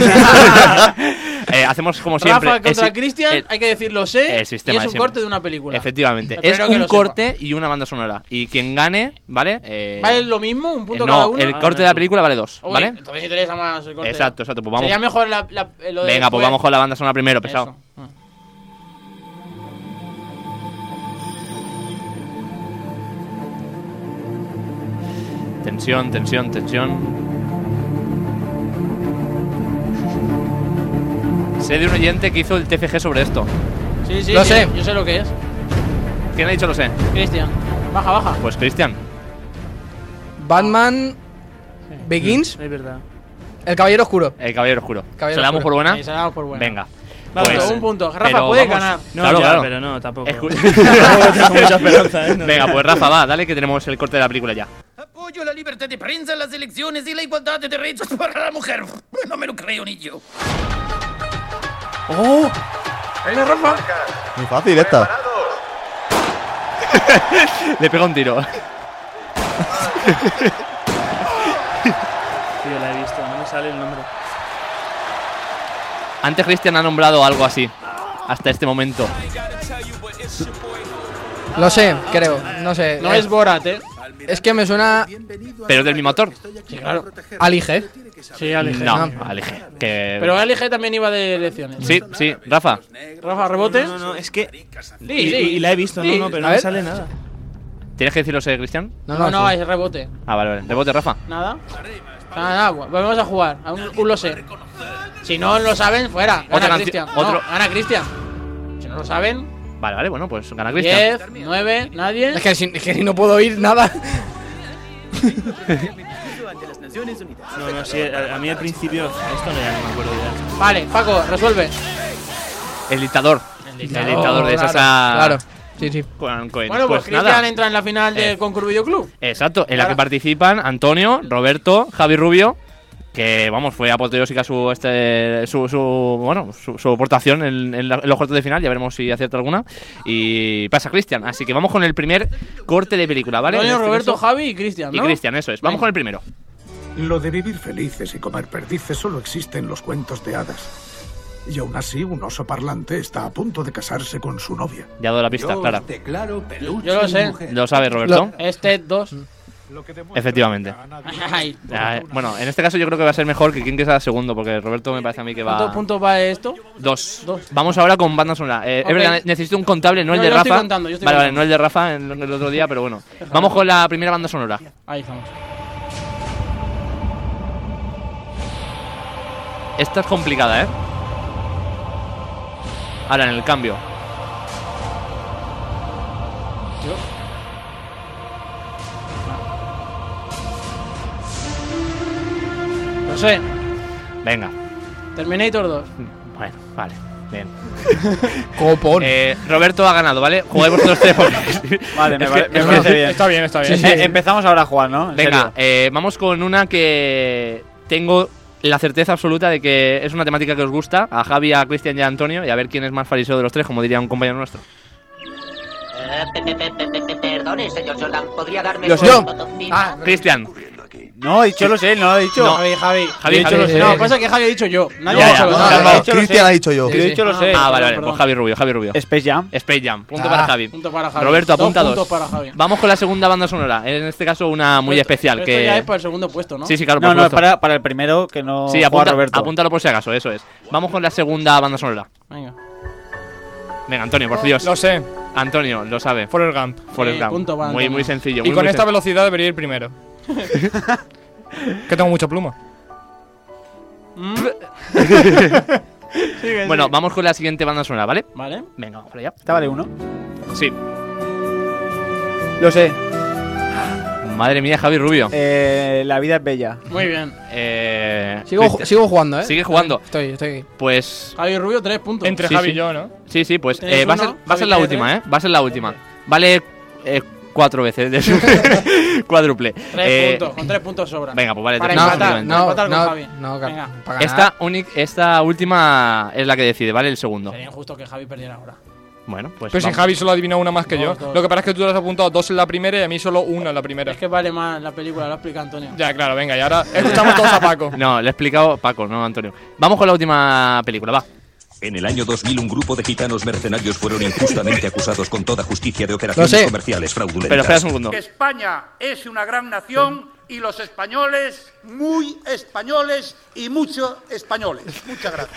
Hacemos como siempre. Rafa contra Cristian, hay que decirlo, ¿sí? El sistema y es un corte de una película. Efectivamente. Espero Es un corte y una banda sonora. Y quien gane, ¿vale? ¿Vale lo mismo? ¿Un punto no, cada uno? el corte de la película vale 2, ¿vale? Entonces interesa más el corte. Exacto. Pues vamos. Sería mejor lo de Venga, pues vamos con la banda sonora primero, pesado. Tensión. Sé de un oyente que hizo el TFG sobre esto. Sí, lo sé. Yo sé lo que es. ¿Quién ha dicho lo sé? Cristian. Baja. Pues Cristian. Batman Begins. Es verdad. El Caballero Oscuro. El Caballero Oscuro. Caballero ¿Se la damos Oscuro. por buena? Sí, se la damos por buena. Venga. Vamos, un punto. Rafa, pero puedes vamos. ganar. No, Claro, ya, claro. pero no, tampoco. Escu- Tengo mucha esperanza, ¿eh? No, Venga, no. pues Rafa, va, dale que tenemos el corte de la película ya. Apoyo la libertad de prensa, las elecciones y la igualdad de derechos para la mujer. No me lo creo ni yo. ¡Oh! Venga, Rafa. Muy fácil esta. Le pega un tiro. Tío, la he visto, no me sale el nombre. Antes Cristian ha nombrado algo así. Hasta este momento. Lo sé, creo. No sé. No es Borat, Es que me suena Pero es del mismo actor. Sí, claro. Ali G. Sí, Ali G. No, Ali G. Que... Pero Ali G también iba de elecciones. Sí, Rafa. Rafa, rebote. No, es que. Sí, Y la he visto, Sí. pero A no me ver. sale nada. ¿Tienes que decirlo, Cristian? No, sí. es rebote. Ah, vale. Rebote, Rafa. Nada. Nada, volvemos a jugar. A un lo sé. Si no lo saben, fuera. Otra Gana canci- Cristian. otro- No, gana Cristian. Si no lo saben, Vale, bueno, pues gana Cristian. 10, 9, nadie. Es que si no puedo oír nada. No, sí, a mí al principio. Esto no, ya no me acuerdo ya. Vale, Paco, resuelve. El dictador. El dictador de claro, Sasa. Claro. Sí. Cohen. Bueno, pues Cristian nada. entra en la final de Concur Video Club. Exacto, en la Claro. que participan Antonio, Roberto, Javi Rubio, que vamos, fue apoteósica su aportación en los cuartos de final, ya veremos si acierta alguna. Y pasa Cristian, así que vamos con el primer corte de película, ¿vale? Antonio, En este Roberto, caso- Javi y Cristian, ¿no? Y Cristian, eso es. Vamos con el primero. Lo de vivir felices y comer perdices solo existe en los cuentos de hadas. Y aún así, un oso parlante está a punto de casarse con su novia. Ya doy la pista, Clara. Yo lo sé. ¿Lo sabe Roberto? Este 2. Efectivamente. Ay, Bueno, en este caso yo creo que va a ser mejor que quien que sea segundo, porque Roberto me parece a mí que va... ¿cuántos puntos va esto? Dos. Dos. Vamos ahora con banda sonora. Es Ok. verdad, necesito un contable, no el No, de yo Rafa. estoy contando, yo estoy Vale, contando. no el de Rafa en el otro día, pero bueno. Vamos con la primera banda sonora. Ahí estamos. Esta es complicada, ¿eh? Ahora, en el cambio. Lo sé. Venga. Terminator 2. Bueno, vale. Bien. Copón. Roberto ha ganado, ¿vale? Jugáis vosotros tres porque... Vale, me Es parece que- bien. Está bien, está bien. Sí, sí. Empezamos ahora a jugar, ¿no? En Venga, serio. vamos con una que tengo la certeza absoluta de que es una temática que os gusta. A Javi, a Cristian y a Antonio. Y a ver quién es más fariseo de los tres, como diría un compañero nuestro. Perdone, señor Jordan, ¿podría darme Lo sé. un botoncito? Cristian. No, he dicho lo sé, no lo he dicho. No. Javi. Javi, He dicho Javi. lo sé. No, pasa que Javi ha dicho yo. Nadie Ya, ha dicho ya. lo No, sé. no, he dicho lo Cristian sé. ha dicho yo. Yo he dicho lo sé. Ah, vale, perdón. pues Javi Rubio. Space Jam. Space Jam, punto para Javi. Punto para Javi. Roberto, apunta 2. puntos para Javi. Vamos con la segunda banda sonora. En este caso, una muy especial. Esto que ya es para el segundo puesto, ¿no? Sí, claro, No, por no, supuesto. para el primero que no Sí, juega Roberto. apúntalo por si acaso, eso es. Vamos con la segunda banda sonora. Venga. Venga, Antonio, por Dios. Lo sé. Antonio, lo sabe. Forrest Gump. Forrest Gump. punto para Muy, Antonio. muy sencillo. Y muy, con muy esta sen- velocidad debería ir primero. Que tengo mucha pluma. Bueno, vamos con la siguiente banda sonora, ¿vale? Vale. Venga, vamos para allá. Esta vale uno. Sí. Lo sé. Madre mía, Javi Rubio. La vida es bella. Muy bien. Sigo jugando, ¿eh? Sigue jugando. Estoy aquí. Pues... Javi Rubio, 3 puntos. Entre Sí, Javi sí. y yo, ¿no? Sí, sí, pues ¿Tenéis va a uno? ser, va a ser Javi la tiene última, tres. ¿eh? Va a ser la última. Vale 4 veces. Cuádruple. 3 puntos. Con 3 puntos sobra. Venga, pues vale. Para 3 puntos, empatar. simplemente. No, empatar con Javi. no, Venga. para ganar. Esta última es la que decide, ¿vale? El segundo. Sería injusto que Javi perdiera ahora. Bueno, pues Pero si vamos. Javi solo adivina una más que yo. Dos. Lo que pasa es que tú le has apuntado 2 en la primera y a mí solo 1 en la primera. Es que vale más la película, lo explica Antonio. Ya, claro, venga, y ahora escuchamos todos a Paco. No, le he explicado Paco, no Antonio. Vamos con la última película, va. En el año 2000, un grupo de gitanos mercenarios fueron injustamente acusados con toda justicia de operaciones Lo sé. comerciales fraudulentas. Pero espera un segundo. Que España es una gran nación y los españoles, muy españoles y muchos españoles. Muchas gracias.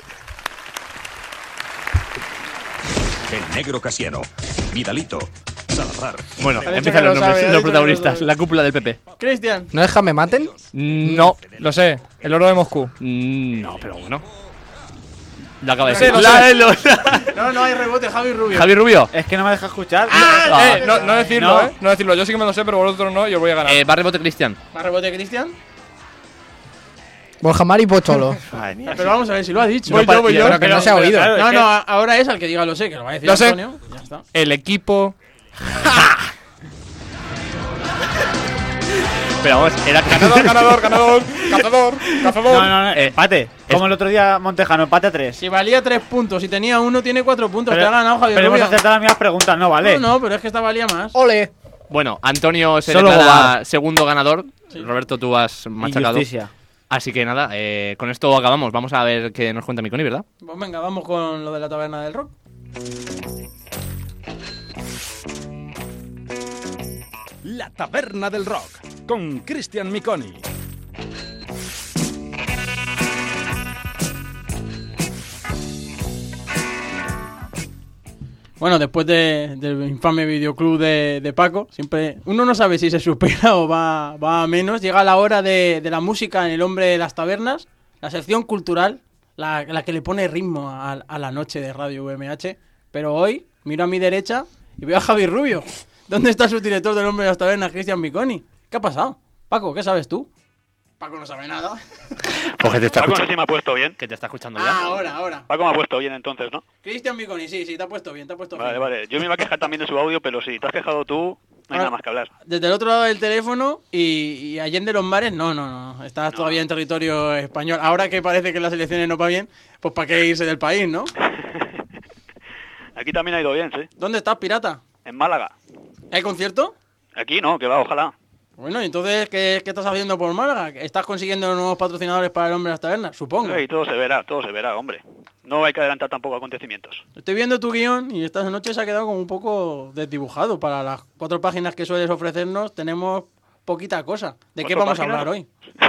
El negro Casiano, Vidalito, Salazar. Bueno, Ha dicho empiezan que los lo nombres, sabe, ha los dicho que protagonistas. lo sabe. La cúpula del PP. Cristian. ¿No es Me Maten? No. Lo sé, el oro de Moscú. No, pero bueno. Lo acaba de Sí, decir. lo sé. No hay rebote, Javi Rubio. Javi Rubio. Es que no me deja escuchar. No decirlo, No. No decirlo. Yo sí que me lo sé, pero vosotros no y os voy a ganar. Va rebote Cristian. ¿Más rebote, Cristian? Borja Mari Pocholo. Madre mía. Pero vamos a ver si lo ha dicho. Voy yo. Pero que no se ha oído. claro, No, es que- no, ahora es al que diga lo sé, que lo va a decir Lo sé. Antonio. Ya está. El equipo... Pero vamos, era Ganador. No, empate. Como el otro día Montejano, empate a 3. Si valía 3 puntos, si tenía 1, tiene 4 puntos. Pero- Te ha ganado Javier Pero hemos Rubio. acertado las mismas preguntas, no vale. No, pero es que esta valía más. ¡Ole! Bueno, Antonio se Solo declara Bobar. segundo ganador. Roberto, tú has machacado. Injusticia. Así que nada, con esto acabamos. Vamos a ver qué nos cuenta Miconi, ¿verdad? Pues venga, vamos con lo de la taberna del rock. La Taberna del Rock, con Cristian Miconi. Bueno, después del infame videoclub de Paco, siempre uno no sabe si se supera o va a menos. Llega la hora de la música en El Hombre de las Tabernas, la sección cultural, la que le pone ritmo a la noche de Radio VMH. Pero hoy miro a mi derecha y veo a Javi Rubio. ¿Dónde está su director del Hombre de las Tabernas, Cristian Miconi? ¿Qué ha pasado? Paco, ¿qué sabes tú? Paco no sabe nada. Pues que te está Paco, no sé escuchando. si me ha puesto bien. Que te está escuchando ya. Ahora. Paco me ha puesto bien entonces, ¿no? Cristian Miconi, sí, te ha puesto bien, Vale, vale. Yo me iba a quejar también de su audio, pero si te has quejado tú, no hay nada más que hablar. Desde el otro lado del teléfono y allende los mares, no. Estás todavía en territorio español. Ahora que parece que las elecciones no va bien, pues ¿para qué irse del país, no? Aquí también ha ido bien, sí. ¿Dónde estás, pirata? En Málaga. ¿Hay concierto? Aquí no, que va, ojalá. Bueno, entonces, ¿qué estás haciendo por Málaga? ¿Estás consiguiendo nuevos patrocinadores para El Hombre de las Tabernas? Supongo. Y todo se verá, hombre. No hay que adelantar tampoco acontecimientos. Estoy viendo tu guión y esta noche se ha quedado como un poco desdibujado. Para las 4 páginas que sueles ofrecernos tenemos poquita cosa. ¿De qué 4 vamos a páginas? hablar hoy?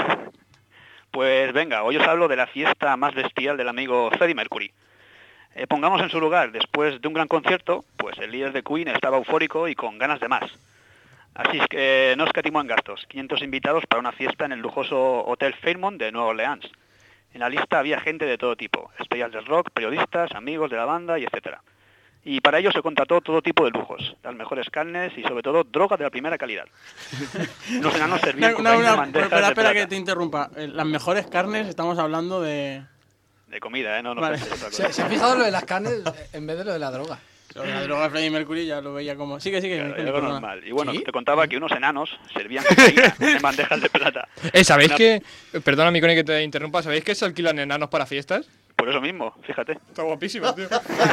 Pues venga, hoy os hablo de la fiesta más bestial del amigo Freddie Mercury. Pongamos en su lugar, después de un gran concierto, pues el líder de Queen estaba eufórico y con ganas de más. Así es que no escatimó en gastos, 500 invitados para una fiesta en el lujoso Hotel Fairmont de Nueva Orleans. En la lista había gente de todo tipo, estrellas del rock, periodistas, amigos de la banda y etcétera. Y para ello se contrató todo tipo de lujos, las mejores carnes y sobre todo drogas de la primera calidad. Unos enanos servían cocaína en bandejas de Espera plata. que te interrumpa. Las mejores carnes, estamos hablando de... De comida, ¿eh? No Vale. penséis otra cosa. ¿Se ha fijado lo de las carnes en vez de lo de la droga? Lo de la droga de Freddie Mercury ya lo veía como... Sigue. Claro, Miconi, algo perdona. normal. Y bueno, ¿Sí? te contaba que unos enanos servían cocaína en bandejas de plata. ¿Sabéis Una- que... Perdona, Miconi, que te interrumpa. ¿Sabéis que se alquilan enanos para fiestas? Por eso mismo, fíjate. Está guapísimo, tío.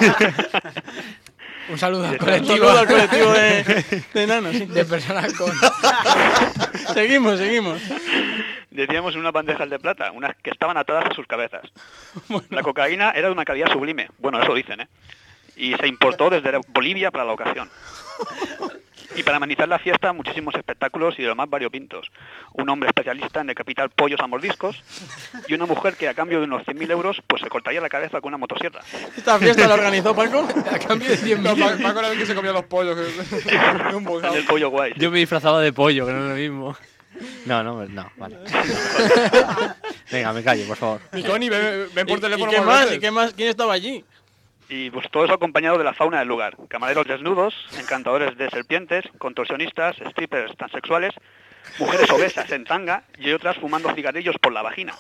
Un saludo al Un colectivo. saludo al colectivo de enanos, sí. De personas con... Seguimos. Decíamos en unas bandejas de plata, unas que estaban atadas a sus cabezas. La cocaína era de una calidad sublime. Bueno, eso dicen, ¿eh? Y se importó desde Bolivia para la ocasión. Y para amenizar la fiesta, muchísimos espectáculos y de lo más variopintos. Un hombre especialista en decapitar pollos a mordiscos y una mujer que a cambio de unos 100.000 euros pues se cortaría la cabeza con una motosierra. ¿Esta fiesta la organizó Paco? A cambio de 100 No, millones. Paco era el que se comía los pollos. Un bocado. El pollo guay. Yo me disfrazaba de pollo, que no es lo mismo. No, vale. Venga, me callo, por favor. Miconi, ven por teléfono. ¿Y qué más más? veces. ¿Y qué más? ¿Quién estaba allí? Y pues todo eso acompañado de la fauna del lugar. Camareros desnudos, encantadores de serpientes, contorsionistas, strippers transexuales, mujeres obesas en tanga y otras fumando cigarrillos por la vagina.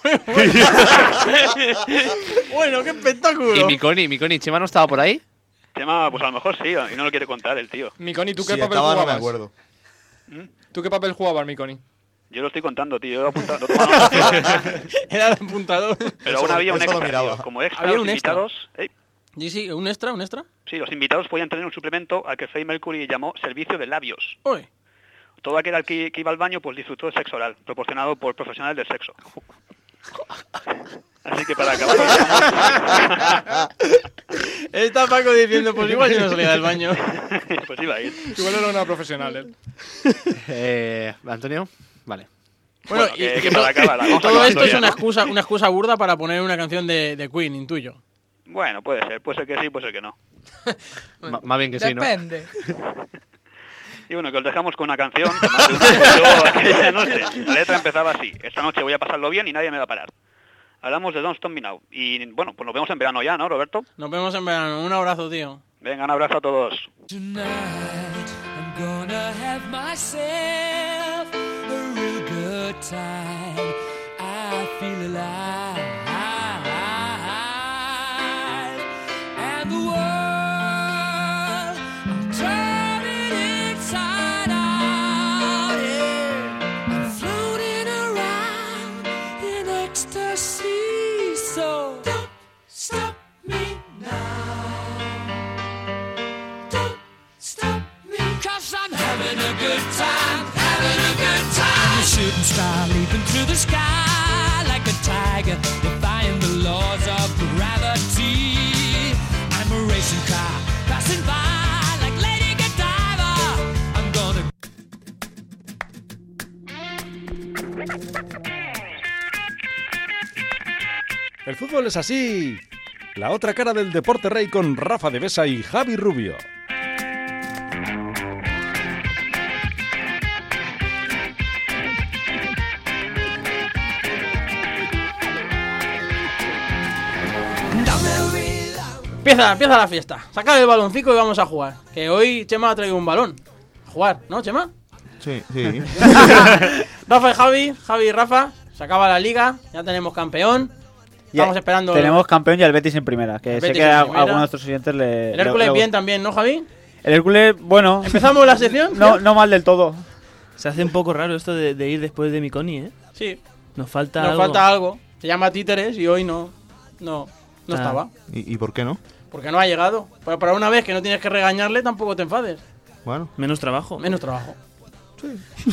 Bueno, qué espectáculo. ¿Y Miconi, Chema no estaba por ahí? Tema, pues a lo mejor sí, y no lo quiere contar el tío. Miconi, ¿tú qué Si papel estaba, no me jugabas? acuerdo. ¿Tú qué papel jugabas, Miconi? Yo lo estoy contando, tío. Yo lo he apuntado, lo he tomado nota. Era el apuntador. Pero Eso aún había un lo extra, miraba. tío. Como extra, Había los un extra. invitados... Sí, ¿un extra? Sí, los invitados podían tener un suplemento al que Freddie Mercury llamó servicio de labios. Uy. Todo aquel al que iba al baño pues disfrutó de sexo oral, proporcionado por profesionales del sexo. Así que para acabar... Está Paco diciendo, pues igual yo no salía del baño. pues iba a ir. Igual era una profesional, ¿Antonio? Vale. Bueno, Bueno, que para acabar, y vamos todo esto acabando es ya, una ¿no? excusa burda para poner una canción de Queen, intuyo. Bueno, puede ser que sí, puede ser que no. Más bien que sí, ¿no? Depende. Y bueno, que os dejamos con una canción que más de uno escuchó aquella noche. La letra empezaba así: esta noche voy a pasarlo bien y nadie me va a parar. Hablamos de Don't Stop Me Now. Y bueno, pues nos vemos en verano ya, ¿no, Roberto? Nos vemos en verano. Un abrazo, tío. Venga, un abrazo a todos. Tonight I'm gonna have myself a real good time. I feel alive, and the world I'm turning inside out. Yeah. I'm floating around in ecstasy, so don't stop me now. Stop me, 'cause I'm having a good time, having a good time. I'm a shooting star leaping through the sky like a tiger, defying the laws of gravity. I'm a racing car passing by like Lady Godiva. I'm gonna. El fútbol es así. La otra cara del deporte rey con Rafa de Besa y Javi Rubio. Empieza la fiesta. Saca el baloncito y vamos a jugar. Que hoy Chema ha traído un balón. A jugar, ¿no, Chema? Sí, sí. Rafa y Javi y Rafa. Se acaba la liga, ya tenemos campeón. Estamos esperando. Tenemos campeón y el Betis en primera. Que sé que a algunos de nuestros oyentes le. El Hércules bien también, ¿no, Javi? El Hércules, bueno. ¿Empezamos la sección? No mal del todo. Se hace un poco raro esto de ir después de Miconi, ¿eh? Sí. Nos falta algo. Se llama Títeres y hoy no estaba. ¿Y por qué no? Porque no ha llegado. Pero para una vez que no tienes que regañarle, tampoco te enfades. Bueno. Menos trabajo. Sí.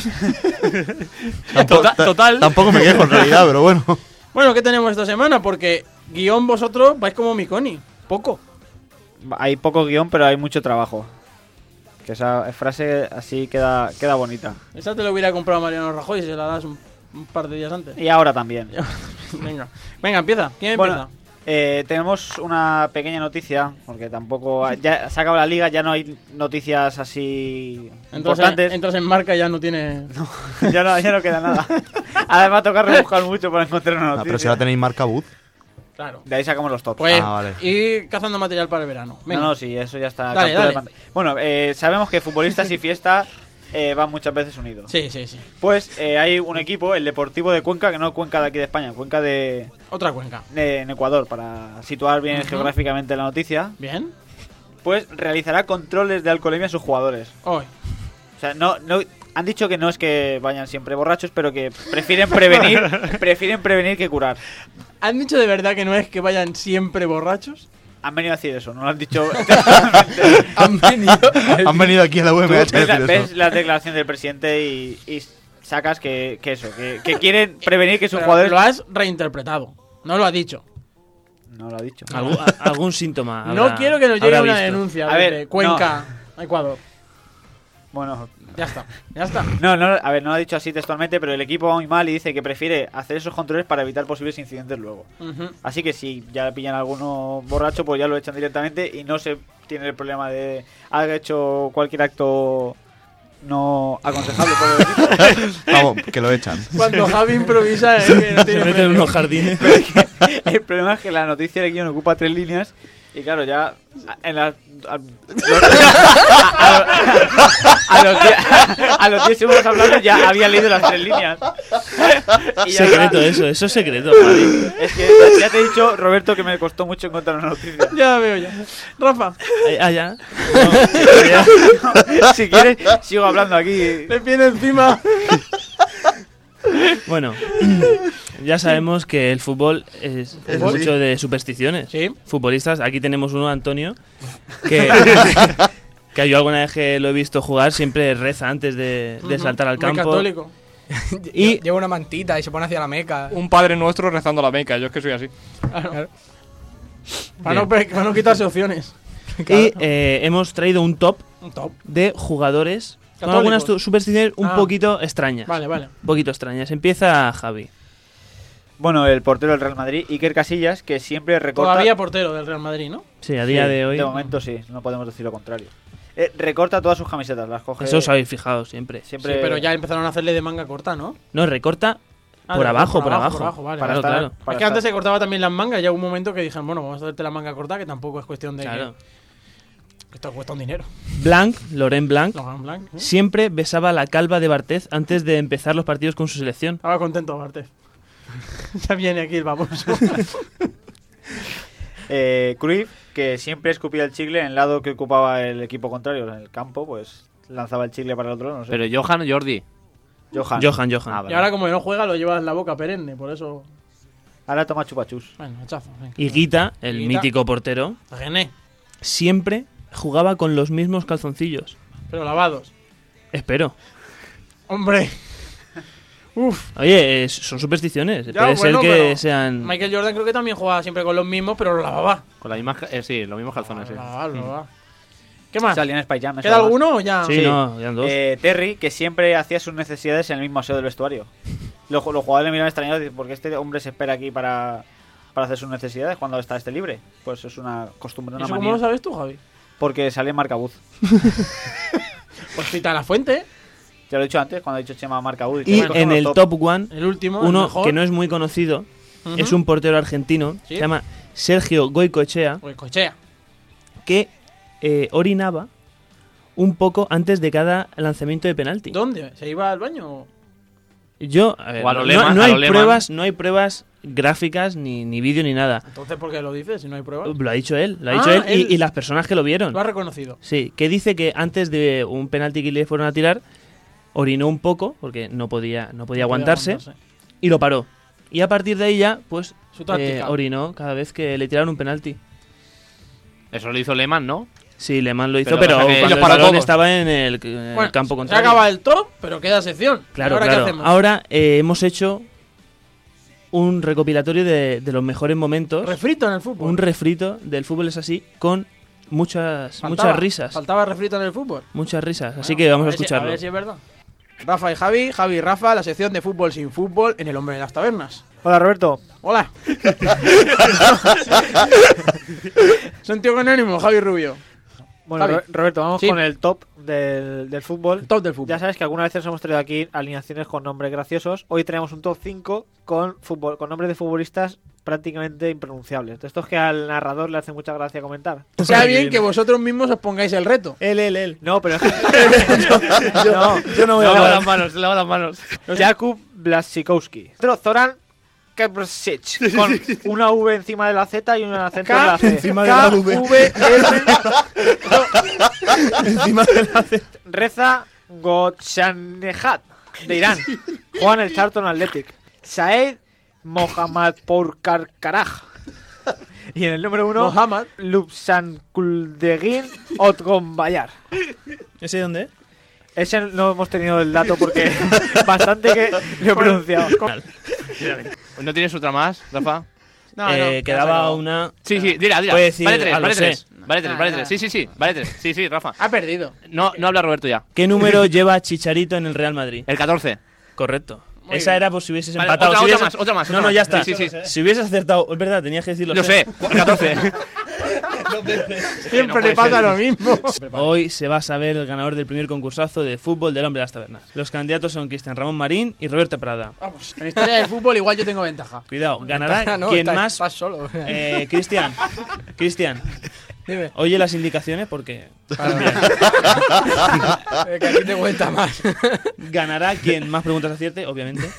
Total. Tampoco me quejo en realidad, pero bueno. Bueno, ¿qué tenemos esta semana? Porque guión vosotros vais como Miconi. Poco. Hay poco guión, pero hay mucho trabajo. Que esa frase así queda bonita. Esa te lo hubiera comprado Mariano Rajoy si se la das un par de días antes. Y ahora también. Venga, empieza. ¿Quién empieza? Tenemos una pequeña noticia, porque tampoco... Ya se acaba la liga, ya no hay noticias así importantes. Entras en Marca y ya no tiene... No, ya no queda nada. Además toca rebuscar mucho para encontrar una noticia. Pero si ahora tenéis Marca Booth. Claro. De ahí sacamos los tops. Pues, vale. Y cazando material para el verano. Venga. No, sí, eso ya está. Dale. Bueno, sabemos que futbolistas y fiesta van muchas veces unidos. Sí. Pues hay un equipo, el Deportivo de Cuenca, que no Cuenca de aquí de España, Cuenca de... Otra Cuenca. En Ecuador, para situar bien geográficamente la noticia. Bien. Pues realizará controles de alcoholemia a sus jugadores. Hoy. O sea, no han dicho que no es que vayan siempre borrachos, pero que prefieren prevenir que curar. ¿Han dicho de verdad que no es que vayan siempre borrachos? Han venido a decir eso, no lo han dicho. Han venido aquí a la web. Ves la declaración del presidente y sacas que quieren prevenir que sus jugadores. Lo has reinterpretado, no lo ha dicho. No lo ha dicho. Algún síntoma. No quiero que nos llegue una denuncia de Cuenca a Ecuador. Bueno, ya está. No, a ver, no lo ha dicho así textualmente, pero el equipo va muy mal y dice que prefiere hacer esos controles para evitar posibles incidentes luego. Así que si ya pillan a alguno borracho, pues ya lo echan directamente y no se tiene el problema de haber hecho cualquier acto no aconsejable por el equipo. Vamos, que lo echan. Cuando Javi improvisa es que no tiene se mete en unos jardines. El problema es que la noticia del guión ocupa 3 líneas. Y claro, ya a los 10 segundos hablando ya había leído las 3 líneas. Y secreto eso es secreto, Javi. Es que ya te he dicho, Roberto, que me costó mucho encontrar una noticia. Ya veo ya. Rafa. Ya. No, si quieres, sigo hablando aquí. Le viene encima. Bueno, ya sabemos que el fútbol es mucho de supersticiones. Sí. Futbolistas, aquí tenemos uno, Antonio, que yo alguna vez que lo he visto jugar siempre reza antes de saltar al campo. Muy católico. Y lleva una mantita y se pone hacia la Meca. Un Padre Nuestro rezando la Meca, yo es que soy así. Claro. Para no quitarse opciones. Claro. Y hemos traído un top de jugadores con algunas supersticiones un poquito extrañas. Vale. Un poquito extrañas. Empieza Javi. Bueno, el portero del Real Madrid, Iker Casillas, que siempre recorta... Todavía portero del Real Madrid, ¿no? Sí, a día de hoy. De momento sí, no podemos decir lo contrario. Recorta todas sus camisetas, las coge... Eso os habéis fijado siempre. Sí, pero ya empezaron a hacerle de manga corta, ¿no? No, recorta Por abajo. Vale. Claro, claro. Es que antes se cortaba también las mangas. Ya hubo un momento que dijeron, bueno, vamos a hacerte la manga corta, que tampoco es cuestión de Claro. que esto cuesta un dinero. Laurent Blanc, Laurent Blanc, ¿eh? siempre besaba la calva de Barthez antes de empezar los partidos con su selección. Estaba contento, Barthez. Ya viene aquí el baboso. Cruyff, que siempre escupía el chicle en el lado que ocupaba el equipo contrario, en el campo, pues lanzaba el chicle para el otro, no sé. Pero Johan o Jordi. Johan. Ah, vale. Y ahora, como no juega, lo lleva en la boca perenne, por eso. Ahora toma chupachus. Bueno, hachazo. Venga. Y Guita, el Guita. mítico portero, René, siempre jugaba con los mismos calzoncillos. pero lavados. Espero. Hombre. Uf. Oye, son supersticiones. Ya, Puede bueno, ser que pero sean... Michael Jordan creo que también jugaba siempre con los mismos, pero lo lavaba. Con la misma, sí, los mismos calzones. Sí. Lo lavaba. ¿Qué más? Salía en Space Jam. ¿Queda alguno o ya? Sí, no, ya dos. Terry, que siempre hacía sus necesidades en el mismo aseo del vestuario. Los jugadores le miran extrañados y dicen, ¿por qué este hombre se espera aquí para hacer sus necesidades cuando está libre? Pues es una costumbre, una ¿Eso manía. cómo lo sabes tú, Javi? Porque sale en Marcabuz. Pues cita la fuente. Ya lo he dicho antes, cuando he dicho Chema Marcabuz. Y en el top one, el último, el uno mejor. que no es muy conocido, Ujú. es un portero argentino, Sí. se llama Sergio Goicoechea, Goicoechea. que orinaba un poco antes de cada lanzamiento de penalti. ¿Dónde? ¿Se iba al baño? Yo, a ver, O a lo no, Lehmann, no a hay lo Lehmann. pruebas, no hay pruebas gráficas ni vídeo ni nada. Entonces, ¿por qué lo dices si no hay pruebas? Lo ha dicho él, Ah, él. y las personas que lo vieron. Lo ha reconocido. Sí, que dice que antes de un penalti que le fueron a tirar, orinó un poco, porque no podía aguantarse, y lo paró. Y a partir de ahí ya, pues, Su táctica. orinó cada vez que le tiraron un penalti. Eso lo hizo Lehmann, ¿no? Sí, Lehmann lo hizo, Pero pero pasa que cuando ellos para el balón todos. estaba en el Bueno, campo se contrario. acaba el top, pero queda sección. Claro, ¿Ahora claro. qué hacemos? Ahora hemos hecho un recopilatorio de los mejores momentos. Refrito en el fútbol. Un refrito del fútbol es así, con muchas risas. Faltaba refrito en el fútbol. Muchas risas, así que vamos a ver si- escucharlo. a ver si es verdad. Rafa y Javi, Javi y Rafa, la sección de fútbol sin fútbol en El Hombre de las Tabernas. Hola, Roberto. Hola. Son tío con ánimo, Javi Rubio. Bueno, Javi. Roberto, vamos Sí. con el top del fútbol. Top del fútbol. Ya sabes que algunas veces hemos traído aquí alineaciones con nombres graciosos. Hoy tenemos un top 5 con nombres de futbolistas prácticamente impronunciables. De estos que al narrador le hace mucha gracia comentar. Sea bien que vosotros mismos os pongáis el reto. Él. No, pero es que... Yo no voy a lavar las manos, lava las manos. Jakub Blaszczykowski. Zoran Kebrsic, con una V encima de la Z y una acento en la C. Encima de la V. Encima de la C. Reza Gochanehat, de Irán. Juega en el Charlton Athletic. Saed Mohammadpour Karkaraj. Y en el número 1, Mohammad. Lubsankuldegin Otgonbayar. ¿Ese dónde es? Ese no hemos tenido el dato porque bastante que lo he pronunciado. ¿No tienes otra más, Rafa? No, quedaba una... Sí, dila. Puede decir, Vale 3, lo vale sé. 3. Vale 3, vale 3. Sí, vale 3. Sí, Rafa. Ha perdido. No habla Roberto ya. ¿Qué número lleva Chicharito en el Real Madrid? El 14. Correcto. Muy Esa bien. era por si hubieses Vale, empatado. otra Si hubieses- más, otra más. No, ya está. Sí. Si hubieses acertado, es verdad, tenías que decirlo. Lo sé, el 14. Siempre le pasa lo mismo. Hoy se va a saber el ganador del primer concursazo de fútbol del Hombre de las Tabernas. Los candidatos son Cristian Ramón Marín y Roberto Prada. Vamos, en historia del fútbol igual yo tengo ventaja. Cuidado, ganará Ventaja no, quien estás- más... estás solo. Cristian, Dime. oye las indicaciones porque... Que a ti te cuenta más. Ganará quien más preguntas acierte, obviamente.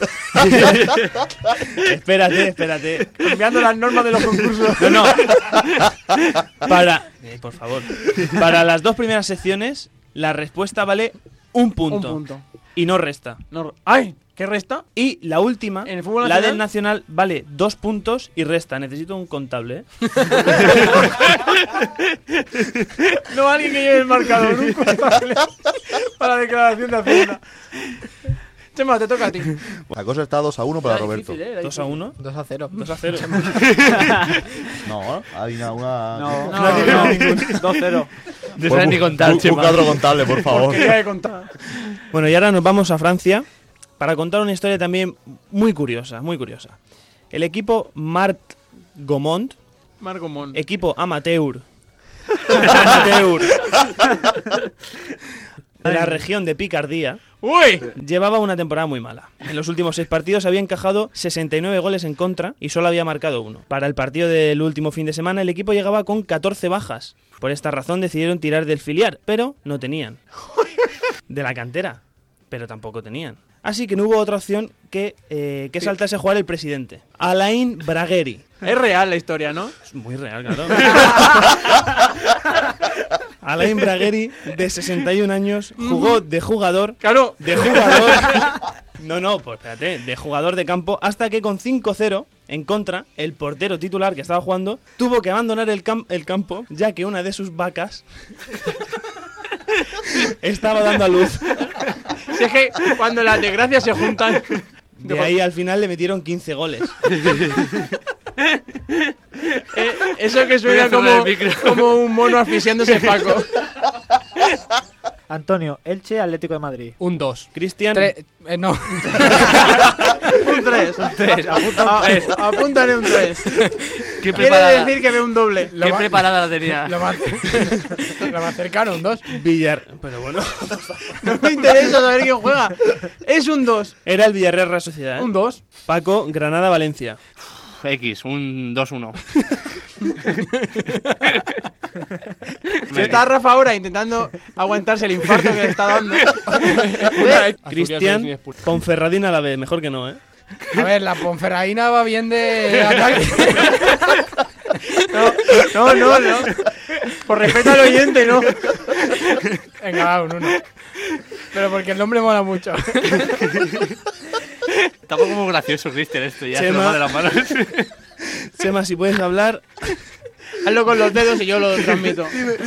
Espérate. Cambiando las normas de los concursos. No. Por favor. Para las dos primeras secciones, la respuesta vale un punto. Un punto. Y no resta. No, ¡ay! ¿Qué resta? Y la última, ¿En el fútbol la nacional? del Nacional, vale 2 puntos y resta. Necesito un contable, ¿eh? No alguien que lleve el marcador, un contable para la declaración de Hacienda. Chema, te toca a ti. La cosa está 2-1 para Era Roberto. difícil, era 2-1. 2-0. 2-0. No, hay una... No, 2-0. No sabes ni contar, un Chema. cuadro contable, por favor. Quería que contar. Bueno, y ahora nos vamos a Francia para contar una historia también muy curiosa, muy curiosa. El equipo Marc Gaumont, Marco Mon. equipo amateur, de la región de Picardía, ¡Uy! llevaba una temporada muy mala. En los últimos 6 partidos había encajado 69 goles en contra y solo había marcado 1. Para el partido del último fin de semana, el equipo llegaba con 14 bajas. Por esta razón decidieron tirar del filial, pero no tenían. De la cantera, pero tampoco tenían. Así que no hubo otra opción que saltase a jugar el presidente, Alain Bragueri. Es real la historia, ¿no? Es muy real, claro. Alain Bragueri, de 61 años, jugó de jugador. ¡Claro! De jugador. No, pues espérate, de jugador de campo, hasta que con 5-0 en contra, el portero titular que estaba jugando tuvo que abandonar el campo, ya que una de sus vacas estaba dando a luz. Si es que cuando las desgracias se juntan. De ahí al final le metieron 15 goles. Eso que suena como un mono asfixiándose Paco. Antonio, Elche, Atlético de Madrid. Un 2. Cristian. No. Un 3. Apúntale un 3. Quiere decir que ve un doble. Qué preparada la tenía. Lo más cercano, un 2. Villar. Pero bueno. No me interesa saber quién juega. Es un 2. Era el Villarreal Real Sociedad. Un 2. Paco, Granada, Valencia. X, un 2-1. Está Rafa ahora intentando aguantarse el infarto que le está dando. Cristian, Ponferradina a la vez. Mejor que no, ¿eh? A ver, la Ponferradina va bien de ataque. No. Por respeto al oyente, no. Venga, va, un 1. Pero porque el nombre mola mucho. Tampoco muy gracioso, Cristian, esto ya Chema, se nos va de las manos. Chema, si puedes hablar, hazlo con los dedos y yo lo transmito.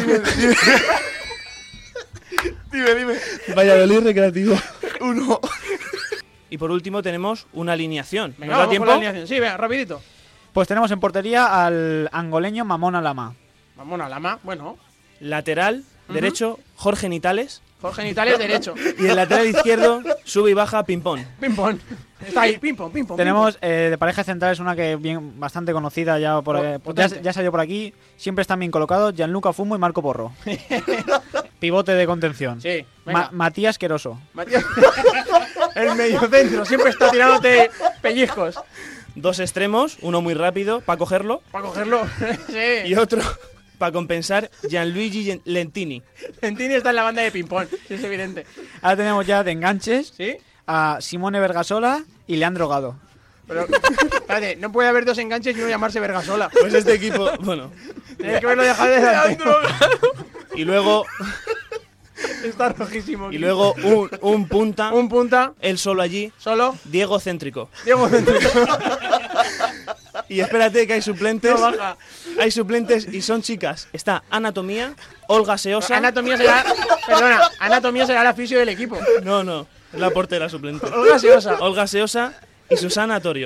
Dime. Valladolid Recreativo. 1. Y por último tenemos una alineación. Venga, ¿Nos da vamos tiempo? con la alineación. Sí, venga, rapidito. Pues tenemos en portería al angoleño Mamona Lama. Mamona Lama, bueno. Lateral derecho, Jorge Nitales. Jorge Nitales, derecho. Y el lateral izquierdo, sube y baja, Pimpón. Pimpón. Está ahí, ping-pong. Tenemos de pareja central, es una que bien bastante conocida ya ya salió por aquí. Siempre están bien colocados, Gianluca Fumo y Marco Porro. Pivote de contención. Sí, Matías Queroso. El mediocentro, siempre está tirándote pellizcos. 2 extremos, uno muy rápido para cogerlo. Para cogerlo, sí. Y otro para compensar, Gianluigi Lentini. Lentini está en la banda de ping-pong, sí, es evidente. Ahora tenemos ya de enganches, ¿sí?, a Simone Vergasola y Leandro Gado. Pero, espérate, no puede haber 2 enganches y uno llamarse Vergasola. Pues este equipo, bueno. Tienes que verlo dejar de delante. Y luego... Está rojísimo. Y luego un punta. Un punta. Él solo allí. Solo. Diego Céntrico. Y espérate que hay suplentes. No baja. Hay suplentes y son chicas. Está Anatomía, Olga Seosa. Anatomía será... Perdona, Anatomía será la fisio del equipo. No, es la portera suplente. Olga Seosa. Olga Seosa y Susana Torio.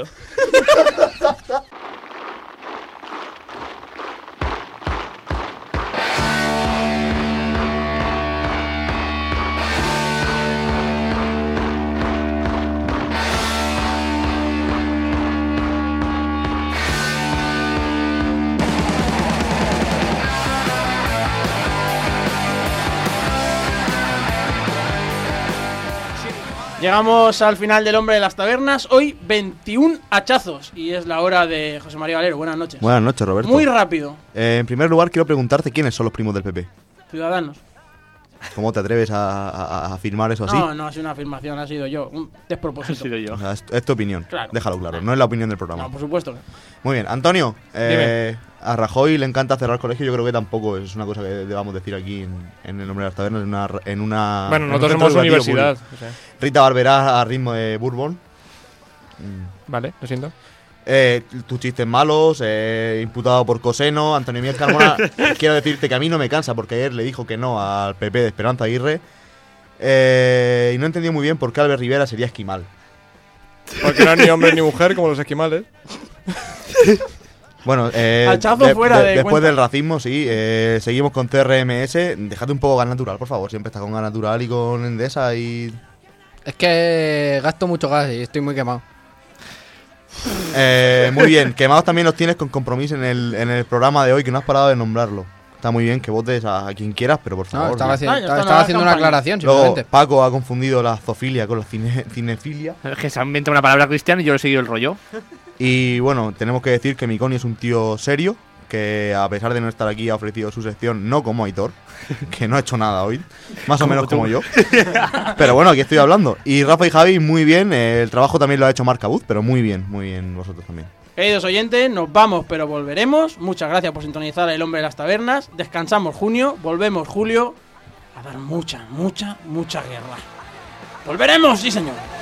Llegamos al final del Hombre de las Tabernas. Hoy 21 hachazos. Y es la hora de José María Valero. Buenas noches. Buenas noches, Roberto. Muy rápido. En primer lugar, quiero preguntarte quiénes son los primos del PP. Ciudadanos. ¿Cómo te atreves a afirmar eso así? No ha sido una afirmación, ha sido yo. Un despropósito. Ha sido yo. O sea, es tu opinión. Claro. Déjalo claro. No es la opinión del programa. No, por supuesto. Muy bien. Antonio, Dime. a Rajoy le encanta cerrar colegio. Yo creo que tampoco es una cosa que debamos decir aquí en el Nombre de las Tabernas. En una bueno, en nosotros un centro somos educativo universidad. público. O sea. Rita Barberá a ritmo de Bourbon. Vale, lo siento. Tus chistes malos, imputado por Coseno, Antonio Miel Carmona. Quiero decirte que a mí no me cansa porque ayer le dijo que no al PP de Esperanza Aguirre. Y no he entendido muy bien por qué Albert Rivera sería esquimal. Porque no es ni hombre ni mujer como los esquimales. Bueno, Hachazo fuera de después cuenta. del racismo, sí. Seguimos con CRMS. Dejate un poco Gas Natural, por favor. Siempre estás con Gas Natural y con Endesa y... Es que gasto mucho gas y estoy muy quemado. Muy bien. Quemados también los tienes con Compromiso en el programa de hoy, que no has parado de nombrarlo. está muy bien que votes a quien quieras, pero por favor. Estaba haciendo una aclaración, Luego, simplemente. Paco ha confundido la zoofilia con la cinefilia. Es que se ha inventado una palabra cristiana y yo le he seguido el rollo. Y bueno, tenemos que decir que Miconi es un tío serio, que a pesar de no estar aquí ha ofrecido su sección, no como Aitor, que no ha hecho nada hoy, más o menos como yo. Pero bueno, aquí estoy hablando. Y Rafa y Javi, muy bien, el trabajo también lo ha hecho Marc Cabuz, pero muy bien vosotros también. Queridos oyentes, nos vamos pero volveremos. Muchas gracias por sintonizar El Hombre de las Tabernas. Descansamos junio, volvemos julio a dar mucha guerra. ¡Volveremos, sí señor!